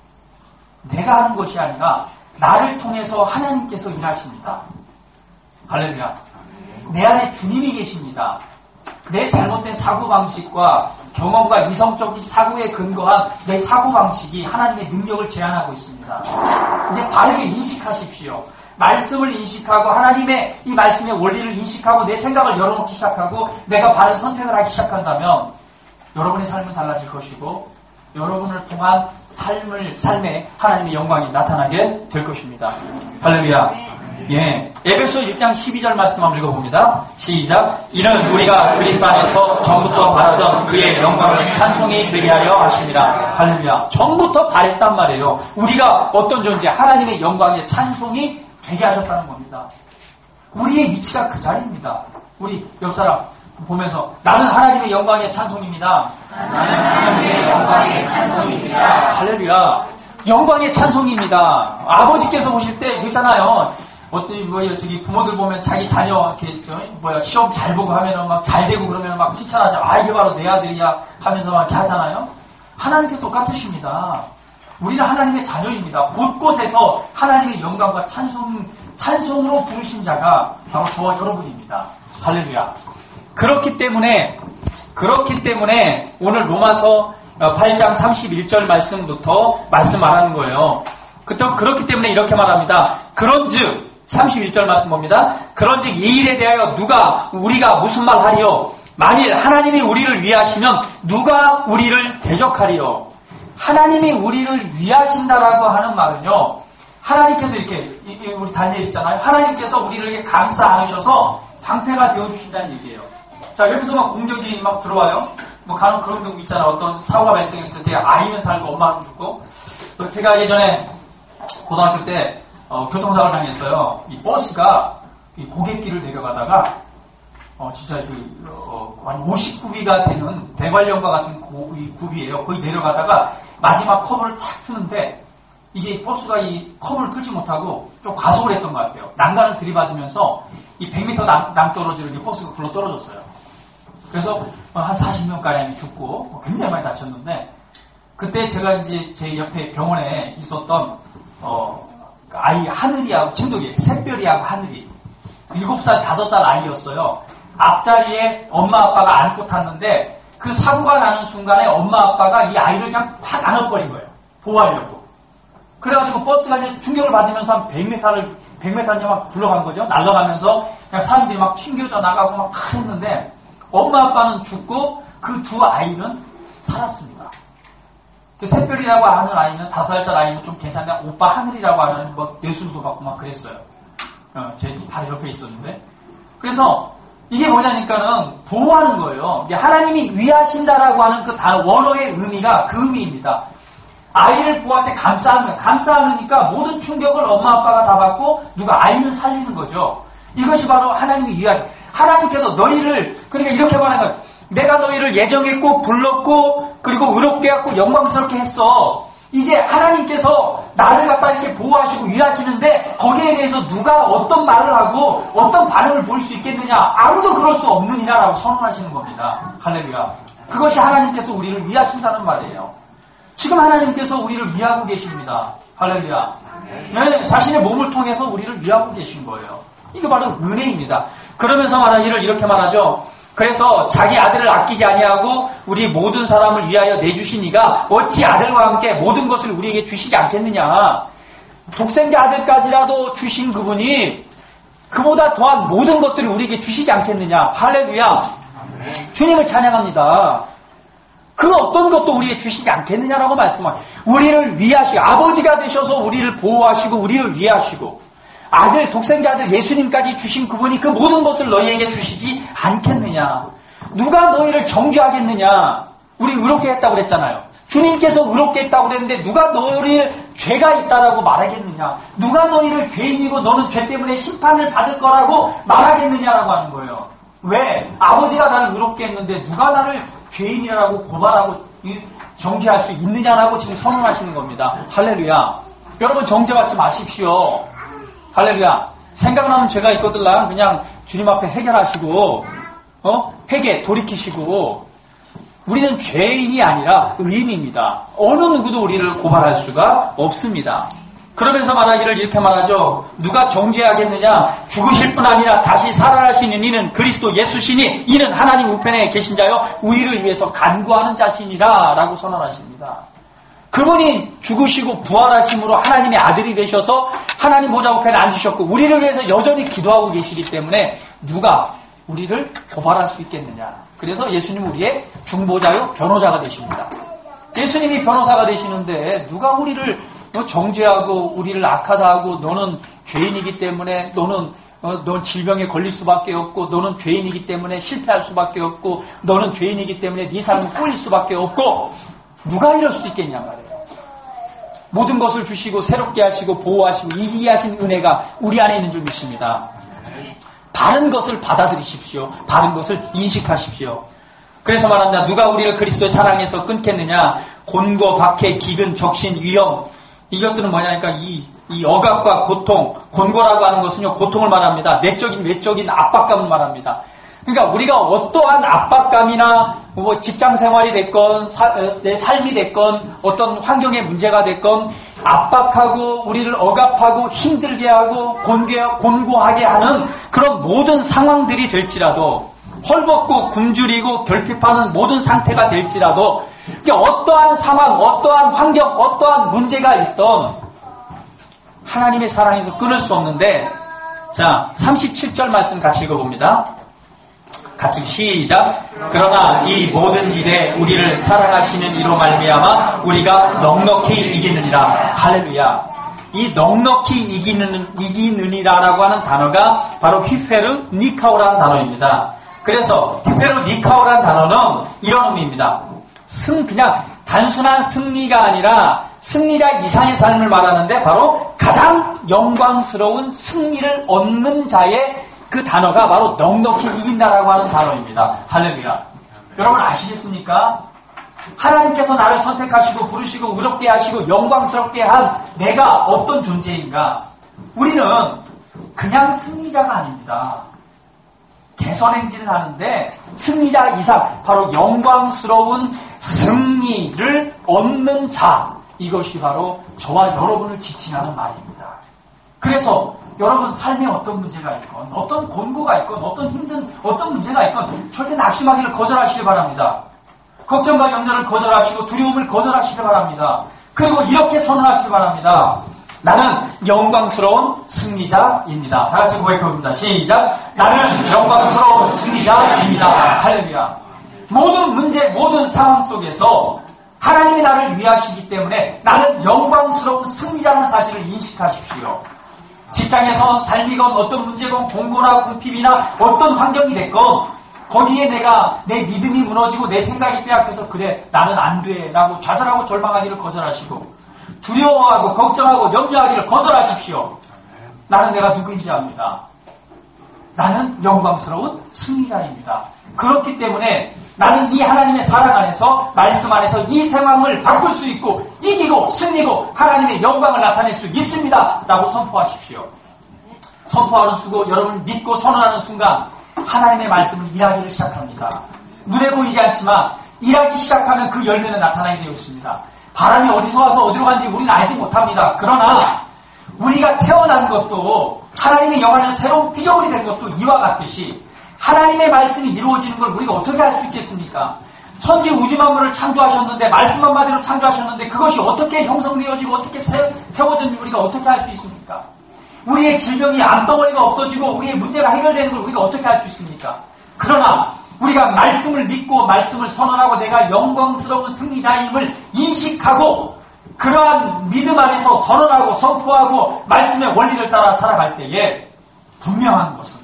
[SPEAKER 1] 내가 하는 것이 아니라 나를 통해서 하나님께서 일하십니다. 할렐루야. 내 안에 주님이 계십니다. 내 잘못된 사고방식과 경험과 이성적 사고에 근거한 내 사고방식이 하나님의 능력을 제한하고 있습니다. 이제 바르게 인식하십시오. 말씀을 인식하고 하나님의 이 말씀의 원리를 인식하고 내 생각을 열어놓기 시작하고 내가 바른 선택을 하기 시작한다면 여러분의 삶은 달라질 것이고 여러분을 통한 삶에 하나님의 영광이 나타나게 될 것입니다. 할렐루야. 예, 에베소 1장 12절 말씀 한번 읽어봅니다. 시작. 이는 우리가 그리스도 안에서 전부터 바라던 그의 영광을 찬송이 되게 하려 하십니다. 할렐루야. 전부터 바랬단 말이에요. 우리가 어떤 존재, 하나님의 영광의 찬송이 되게 하셨다는 겁니다. 우리의 위치가 그 자리입니다. 우리 옆사람 보면서 나는 하나님의 영광의 찬송입니다.
[SPEAKER 2] 나는 하나님의 영광의 찬송입니다.
[SPEAKER 1] 할렐루야. 영광의 찬송입니다. 아버지께서 보실 때 그렇잖아요. 저기 부모들 보면 자기 자녀 시험 잘 보고 하면은 막 잘 되고 그러면 막 칭찬하죠. 아, 이게 바로 내 아들이야 하면서 막 이렇게 하잖아요. 하나님께서 똑같으십니다. 우리는 하나님의 자녀입니다. 곳곳에서 하나님의 영광과 찬송으로 부르신 자가 바로 저와 여러분입니다. 할렐루야. 그렇기 때문에 오늘 로마서 8장 31절 말씀부터 말씀 말하는 거예요. 그렇기 때문에 이렇게 말합니다. 그런즉 31절 말씀 봅니다. 그런즉 이 일에 대하여 우리가 무슨 말 하리요? 만일 하나님이 우리를 위하시면 누가 우리를 대적하리요? 하나님이 우리를 위하신다라고 하는 말은요. 하나님께서 이렇게 우리 다니엘 있잖아요. 하나님께서 우리를 이렇게 감싸 안으셔서 방패가 되어주신다는 얘기예요. 자, 여기서 막 공격이 막 들어와요. 간혹 그런 경우 있잖아요. 어떤 사고가 발생했을 때 아이는 살고 엄마는 죽고. 제가 예전에 고등학교 때 교통사고를 당했어요. 이 버스가 이 고갯길을 내려가다가 진짜 한 50구비가 되는 대관령과 같은 구비예요. 거기 내려가다가 마지막 커브를 탁 트는데 이게 버스가 이 커브를 뚫지 못하고 좀 과속을 했던 것 같아요. 난간을 들이받으면서 이 100m 낭떠러지로 버스가 굴러 떨어졌어요. 그래서 한 40명가량이 죽고 굉장히 많이 다쳤는데 그때 제가 이제 제 옆에 병원에 있었던 아이 하늘이하고 친독이 샛별이하고 하늘이 7살 5살 아이였어요. 앞자리에 엄마 아빠가 안고 탔는데 그 사고가 나는 순간에 엄마 아빠가 이 아이를 그냥 팍 안아버린 거예요. 보호하려고. 그래가지고 버스가 이제 충격을 받으면서 한 100m 막 굴러간 거죠. 날아가면서 그냥 사람들이 막 튕겨져 나가고 막 했는데 엄마 아빠는 죽고 그 두 아이는 살았습니다. 그 샛별이라고 하는 아이는 5살짜리 아이는 좀 괜찮은데 오빠 하늘이라고 하는 뭐 예술도 받고 막 그랬어요. 제 바로 옆에 있었는데. 그래서 이게 뭐냐니까는 보호하는 거예요. 하나님이 위하신다라고 하는 그 원어의 의미가 그 의미입니다. 아이를 보호할 때 감싸안으니까 모든 충격을 엄마 아빠가 다 받고 누가 아이는 살리는 거죠. 이것이 바로 하나님이 위하신. 하나님께서 너희를 그러니까 이렇게 말하는 거예요. 내가 너희를 예정했고 불렀고 그리고 의롭게 했고 영광스럽게 했어. 이제 하나님께서 나를 갖다 이렇게 보호하시고 위하시는데 거기에 대해서 누가 어떤 말을 하고 어떤 반응을 보일 수 있겠느냐. 아무도 그럴 수 없느니라라고 선언하시는 겁니다. 할렐루야. 그것이 하나님께서 우리를 위하신다는 말이에요. 지금 하나님께서 우리를 위하고 계십니다. 할렐루야. 네, 자신의 몸을 통해서 우리를 위하고 계신 거예요. 이게 바로 은혜입니다. 그러면서 말하기를 이렇게 말하죠. 그래서 자기 아들을 아끼지 아니하고 우리 모든 사람을 위하여 내주신 이가 어찌 아들과 함께 모든 것을 우리에게 주시지 않겠느냐. 독생자 아들까지라도 주신 그분이 그보다 더한 모든 것들을 우리에게 주시지 않겠느냐. 할렐루야. 주님을 찬양합니다. 그 어떤 것도 우리에게 주시지 않겠느냐라고 말씀합니다. 우리를 위하시고 아버지가 되셔서 우리를 보호하시고 우리를 위하시고 아들, 독생자 아들 예수님까지 주신 그분이 그 모든 것을 너희에게 주시지 않겠느냐. 누가 너희를 정죄하겠느냐. 우리 의롭게 했다고 그랬잖아요. 주님께서 의롭게 했다고 그랬는데 누가 너희를 죄가 있다라고 말하겠느냐. 누가 너희를 죄인이고 너는 죄 때문에 심판을 받을 거라고 말하겠느냐라고 하는 거예요. 왜? 아버지가 나를 의롭게 했는데 누가 나를 죄인이라고 고발하고 정죄할 수 있느냐라고 지금 선언하시는 겁니다. 할렐루야. 여러분 정죄받지 마십시오. 할렐루야. 생각나는 죄가 있거들랑 그냥 주님 앞에 해결하시고 회개 돌이키시고 우리는 죄인이 아니라 의인입니다. 어느 누구도 우리를 고발할 수가 없습니다. 그러면서 말하기를 이렇게 말하죠. 누가 정죄하겠느냐. 죽으실 뿐 아니라 다시 살아나시는 이는 그리스도 예수시니 이는 하나님 우편에 계신 자요 우리를 위해서 간구하는 자신이라 라고 선언하십니다. 그분이 죽으시고 부활하심으로 하나님의 아들이 되셔서 하나님 보좌 우편에 앉으셨고 우리를 위해서 여전히 기도하고 계시기 때문에 누가 우리를 고발할 수 있겠느냐. 그래서 예수님은 우리의 중보자요 변호자가 되십니다. 예수님이 변호사가 되시는데 누가 우리를 정죄하고 우리를 악하다 하고 너는 죄인이기 때문에 넌 질병에 걸릴 수밖에 없고 너는 죄인이기 때문에 실패할 수밖에 없고 너는 죄인이기 때문에 네 삶은 꼬일 수밖에 없고 누가 이럴 수 있겠냐 말이에요. 모든 것을 주시고 새롭게 하시고 보호하시고 이기게 하신 은혜가 우리 안에 있는 줄 믿습니다. 바른 것을 받아들이십시오. 바른 것을 인식하십시오. 그래서 말한다. 누가 우리를 그리스도의 사랑에서 끊겠느냐. 곤고, 박해, 기근, 적신, 위험. 이것들은 뭐냐니까 이 억압과 고통. 곤고라고 하는 것은요 고통을 말합니다. 내적인 외적인 압박감을 말합니다. 그러니까 우리가 어떠한 압박감이나 뭐 직장 생활이 됐건 내 삶이 됐건 어떤 환경의 문제가 됐건 압박하고 우리를 억압하고 힘들게 하고 곤고하게 하는 그런 모든 상황들이 될지라도 헐벗고 굶주리고 결핍하는 모든 상태가 될지라도 어떠한 상황, 어떠한 환경, 어떠한 문제가 있던 하나님의 사랑에서 끊을 수 없는데 자 37절 말씀 같이 읽어봅니다. 같이 시작. 그러나 이 모든 일에 우리를 사랑하시는 이로 말미암아 우리가 넉넉히 이기느니라. 할렐루야. 이 넉넉히 이기느니라라고 하는 단어가 바로 휘페르 니카오라는 단어입니다. 그래서 휘페르 니카오라는 단어는 이런 의미입니다. 그냥 단순한 승리가 아니라 승리자 이상의 삶을 말하는데 바로 가장 영광스러운 승리를 얻는 자의 그 단어가 바로 넉넉히 이긴다라고 하는 단어입니다. 할렐루야. 여러분 아시겠습니까? 하나님께서 나를 선택하시고 부르시고 의롭게 하시고 영광스럽게 한 내가 어떤 존재인가? 우리는 그냥 승리자가 아닙니다. 개선행진을 하는데 승리자 이상 바로 영광스러운 승리를 얻는 자, 이것이 바로 저와 여러분을 지칭하는 말입니다. 그래서 여러분 삶에 어떤 문제가 있건 어떤 곤고가 있건 어떤 힘든 어떤 문제가 있건 절대 낙심하기를 거절하시기 바랍니다. 걱정과 염려를 거절하시고 두려움을 거절하시기 바랍니다. 그리고 이렇게 선언하시기 바랍니다. 나는 영광스러운 승리자입니다. 다 같이 고백해봅니다. 시작. 나는 영광스러운 승리자입니다. 할렐루야. 모든 문제, 모든 상황 속에서 하나님이 나를 위하시기 때문에 나는 영광스러운 승리자라는 사실을 인식하십시오. 직장에서 삶이건 어떤 문제건 공고나 궁핍이나 어떤 환경이 됐건 거기에 내 믿음이 무너지고 내 생각이 빼앗겨서 그래 나는 안 돼 라고 좌절하고 절망하기를 거절하시고 두려워하고 걱정하고 염려하기를 거절하십시오. 나는 내가 누구인지 압니다. 나는 영광스러운 승리자입니다. 그렇기 때문에 나는 이 하나님의 사랑 안에서 말씀 안에서 이 상황을 바꿀 수 있고 이기고 승리고 하나님의 영광을 나타낼 수 있습니다. 라고 선포하십시오. 선포하는 수고 여러분 믿고 선언하는 순간 하나님의 말씀을 일하기를 시작합니다. 눈에 보이지 않지만 일하기 시작하면 그 열매는 나타나게 되어 있습니다. 바람이 어디서 와서 어디로 간지 우리는 알지 못합니다. 그러나 우리가 태어난 것도 하나님의 영안에서 새로운 피조물이 된 것도 이와 같듯이 하나님의 말씀이 이루어지는 걸 우리가 어떻게 할 수 있겠습니까? 천지 우주만물을 창조하셨는데 말씀 한마디로 창조하셨는데 그것이 어떻게 형성되어지고 어떻게 세워졌는지 우리가 어떻게 할 수 있습니까? 우리의 질병이 암덩어리가 없어지고 우리의 문제가 해결되는 걸 우리가 어떻게 할 수 있습니까? 그러나 우리가 말씀을 믿고 말씀을 선언하고 내가 영광스러운 승리자임을 인식하고 그러한 믿음 안에서 선언하고 선포하고 말씀의 원리를 따라 살아갈 때에 분명한 것은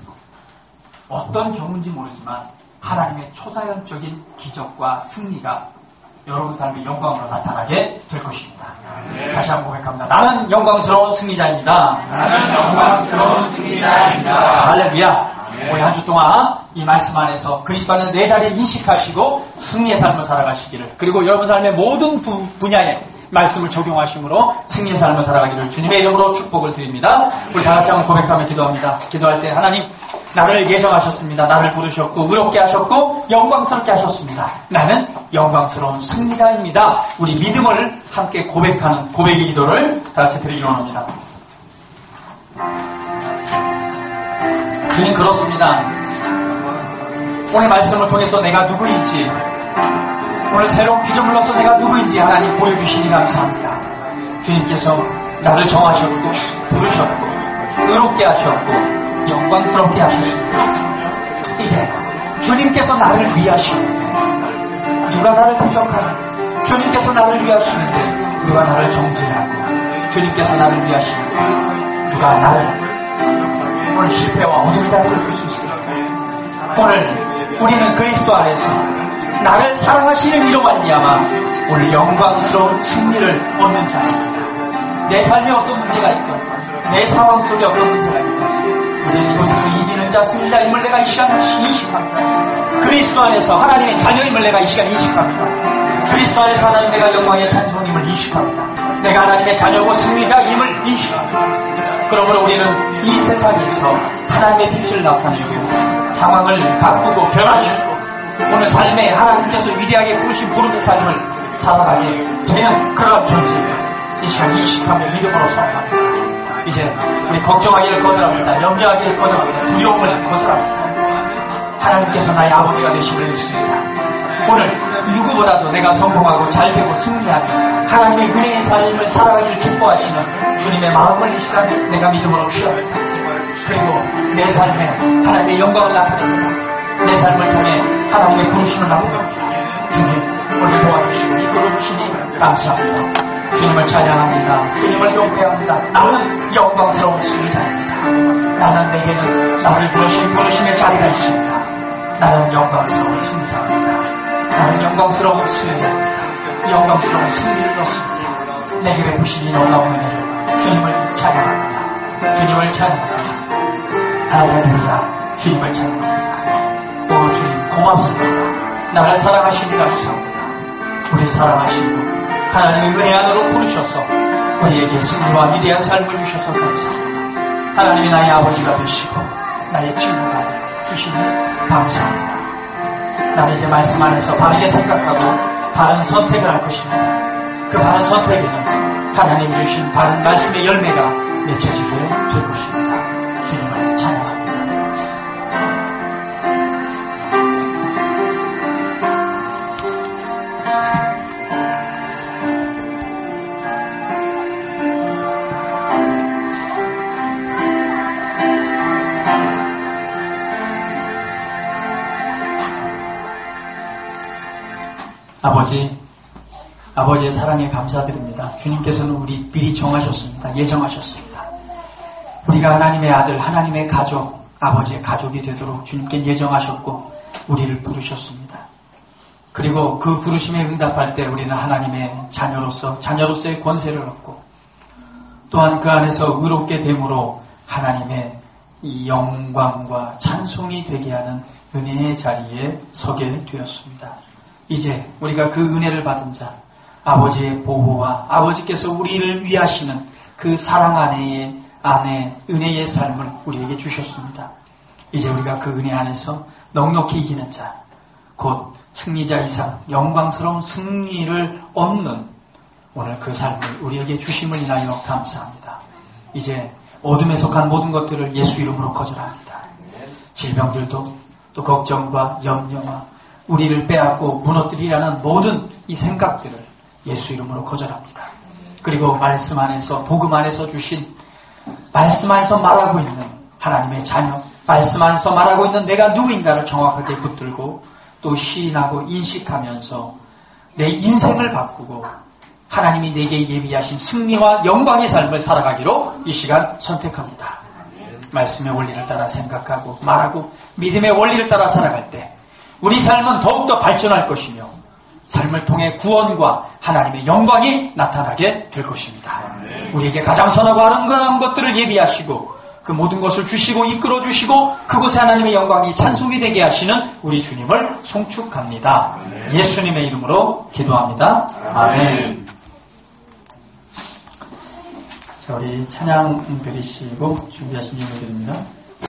[SPEAKER 1] 어떤 경우인지 모르지만 하나님의 초자연적인 기적과 승리가 여러분 삶의 영광으로 나타나게 될 것입니다. 다시 한번 고백합니다. 나는 영광스러운 승리자입니다.
[SPEAKER 2] 나는 영광스러운 승리자입니다.
[SPEAKER 1] 할렐루야. 우리 한 주 동안 이 말씀 안에서 그리스도 안에서 내 자리에 인식하시고 승리의 삶을 살아가시기를 그리고 여러분 삶의 모든 분야에 말씀을 적용하심으로 승리의 삶을 살아가기를 주님의 이름으로 축복을 드립니다. 우리 다 같이 한번 고백하며 기도합니다. 기도할 때 하나님 나를 예정하셨습니다. 나를 부르셨고 의롭게 하셨고 영광스럽게 하셨습니다. 나는 영광스러운 승리자입니다. 우리 믿음을 함께 고백하는 고백의 기도를 다 같이 드리기 원합니다. 주님 그렇습니다. 오늘 말씀을 통해서 내가 누구인지 오늘 새로운 피조물로서 내가 누구인지 하나님 보여주시니 감사합니다. 주님께서 나를 정하셨고 부르셨고 의롭게 하셨고 영광스럽게 하셨습니다. 이제 주님께서 나를 위하시는데 누가 나를 부족하는데 주님께서 나를 위하시는데 누가 나를 정죄하고 주님께서 나를 위하시는데 누가 나를 오늘 실패와 어둠 자리를 풀 수 있습니다. 오늘 우리는 그리스도 안에서 나를 사랑하시는 이로 말미암아 오늘 영광스러운 승리를 얻는 자입니다. 내 삶에 어떤 문제가 있건 내 상황 속에 어떤 문제가 있건 우리는 이곳에서 이기는 자 승리자임을 내가 이 시간에 인식합니다. 그리스도 안에서 하나님의 자녀임을 내가 이 시간에 인식합니다. 그리스도 안에서 하나님 내가 영광의 찬송임을 인식합니다. 내가 하나님의 자녀고 승리자임을 인식합니다. 그러므로 우리는 이 세상에서 하나님의 빛을 나타내고 상황을 바꾸고 변화시키고 오늘 삶에 하나님께서 위대하게 부르신 부름의 삶을 살아가게 되는 그런 존재입니다. 이 시간 인식하며 믿음으로 선포합니다. 이제 우리 걱정하기를 거절합니다. 염려하기를 거절합니다. 두려움을 거절합니다. 하나님께서 나의 아버지가 되심을 믿습니다. 오늘 누구보다도 내가 성공하고 잘되고 승리하며 하나님의 은혜의 삶을 살아가기를 기뻐하시는 주님의 마음을 이 시간 내가 믿음으로 취합니다. 그리고 내 삶에 하나님의 영광을 나타냅니다. 내 삶을 통해 하나님의 부르심을 나타냅니다. 주님 오늘 도와주시고 이끌어주시니 감사합니다. 주님을 찬양합니다. 주님을 경배합니다. 나는 영광스러운 승리자입니다. 나는 내게는 나를 부르신 부르심의 자리가 있습니다. 나는 영광스러운 승리자입니다. 나는 영광스러운 승리자입니다. 영광스러운 승리를 얻습니다. 내게 베푸시니 놀라운 은혜를 주님을 찬양합니다. 주님을 찬양합니다. 할렐루야. 주님을 찬양합니다. 오 주님 고맙습니다. 나를 사랑하시니 감사합니다. 우리 사랑하시고 하나님의 은혜 안으로 부르셔서 우리에게 승리와 위대한 삶을 주셔서 감사합니다. 하나님이 나의 아버지가 되시고 나의 친구가 주시니 감사합니다. 나는 이제 말씀 안에서 바르게 생각하고 바른 선택을 할 것입니다. 그 바른 선택에는 하나님이 주신 바른 말씀의 열매가 맺혀지게 될 것입니다. 주님을 찬양합니다. 아버지의 사랑에 감사드립니다. 주님께서는 우리 미리 정하셨습니다. 예정하셨습니다. 우리가 하나님의 아들, 하나님의 가족, 아버지의 가족이 되도록 주님께 예정하셨고 우리를 부르셨습니다. 그리고 그 부르심에 응답할 때 우리는 하나님의 자녀로서의 권세를 얻고 또한 그 안에서 의롭게 됨으로 하나님의 이 영광과 찬송이 되게 하는 은혜의 자리에 서게 되었습니다. 이제 우리가 그 은혜를 받은 자, 아버지의 보호와 아버지께서 우리를 위하시는 그 사랑 안에 은혜의 삶을 우리에게 주셨습니다. 이제 우리가 그 은혜 안에서 넉넉히 이기는 자, 곧 승리자 이상 영광스러운 승리를 얻는 오늘 그 삶을 우리에게 주심을 인하여 감사합니다. 이제 어둠에 속한 모든 것들을 예수 이름으로 거절합니다. 질병들도 또 걱정과 염려와 우리를 빼앗고 무너뜨리라는 모든 이 생각들을 예수 이름으로 거절합니다. 그리고 말씀 안에서 복음 안에서 주신 말씀 안에서 말하고 있는 하나님의 자녀, 말씀 안에서 말하고 있는 내가 누구인가를 정확하게 붙들고 또 시인하고 인식하면서 내 인생을 바꾸고 하나님이 내게 예비하신 승리와 영광의 삶을 살아가기로 이 시간 선택합니다. 말씀의 원리를 따라 생각하고 말하고 믿음의 원리를 따라 살아갈 때 우리 삶은 더욱더 발전할 것이며 삶을 통해 구원과 하나님의 영광이 나타나게 될 것입니다. 우리에게 가장 선하고 아름다운 것들을 예비하시고 그 모든 것을 주시고 이끌어 주시고 그곳에 하나님의 영광이 찬송이 되게 하시는 우리 주님을 송축합니다. 예수님의 이름으로 기도합니다. 아멘. 자, 우리 찬양 드리시고 준비하신 예배드립니다.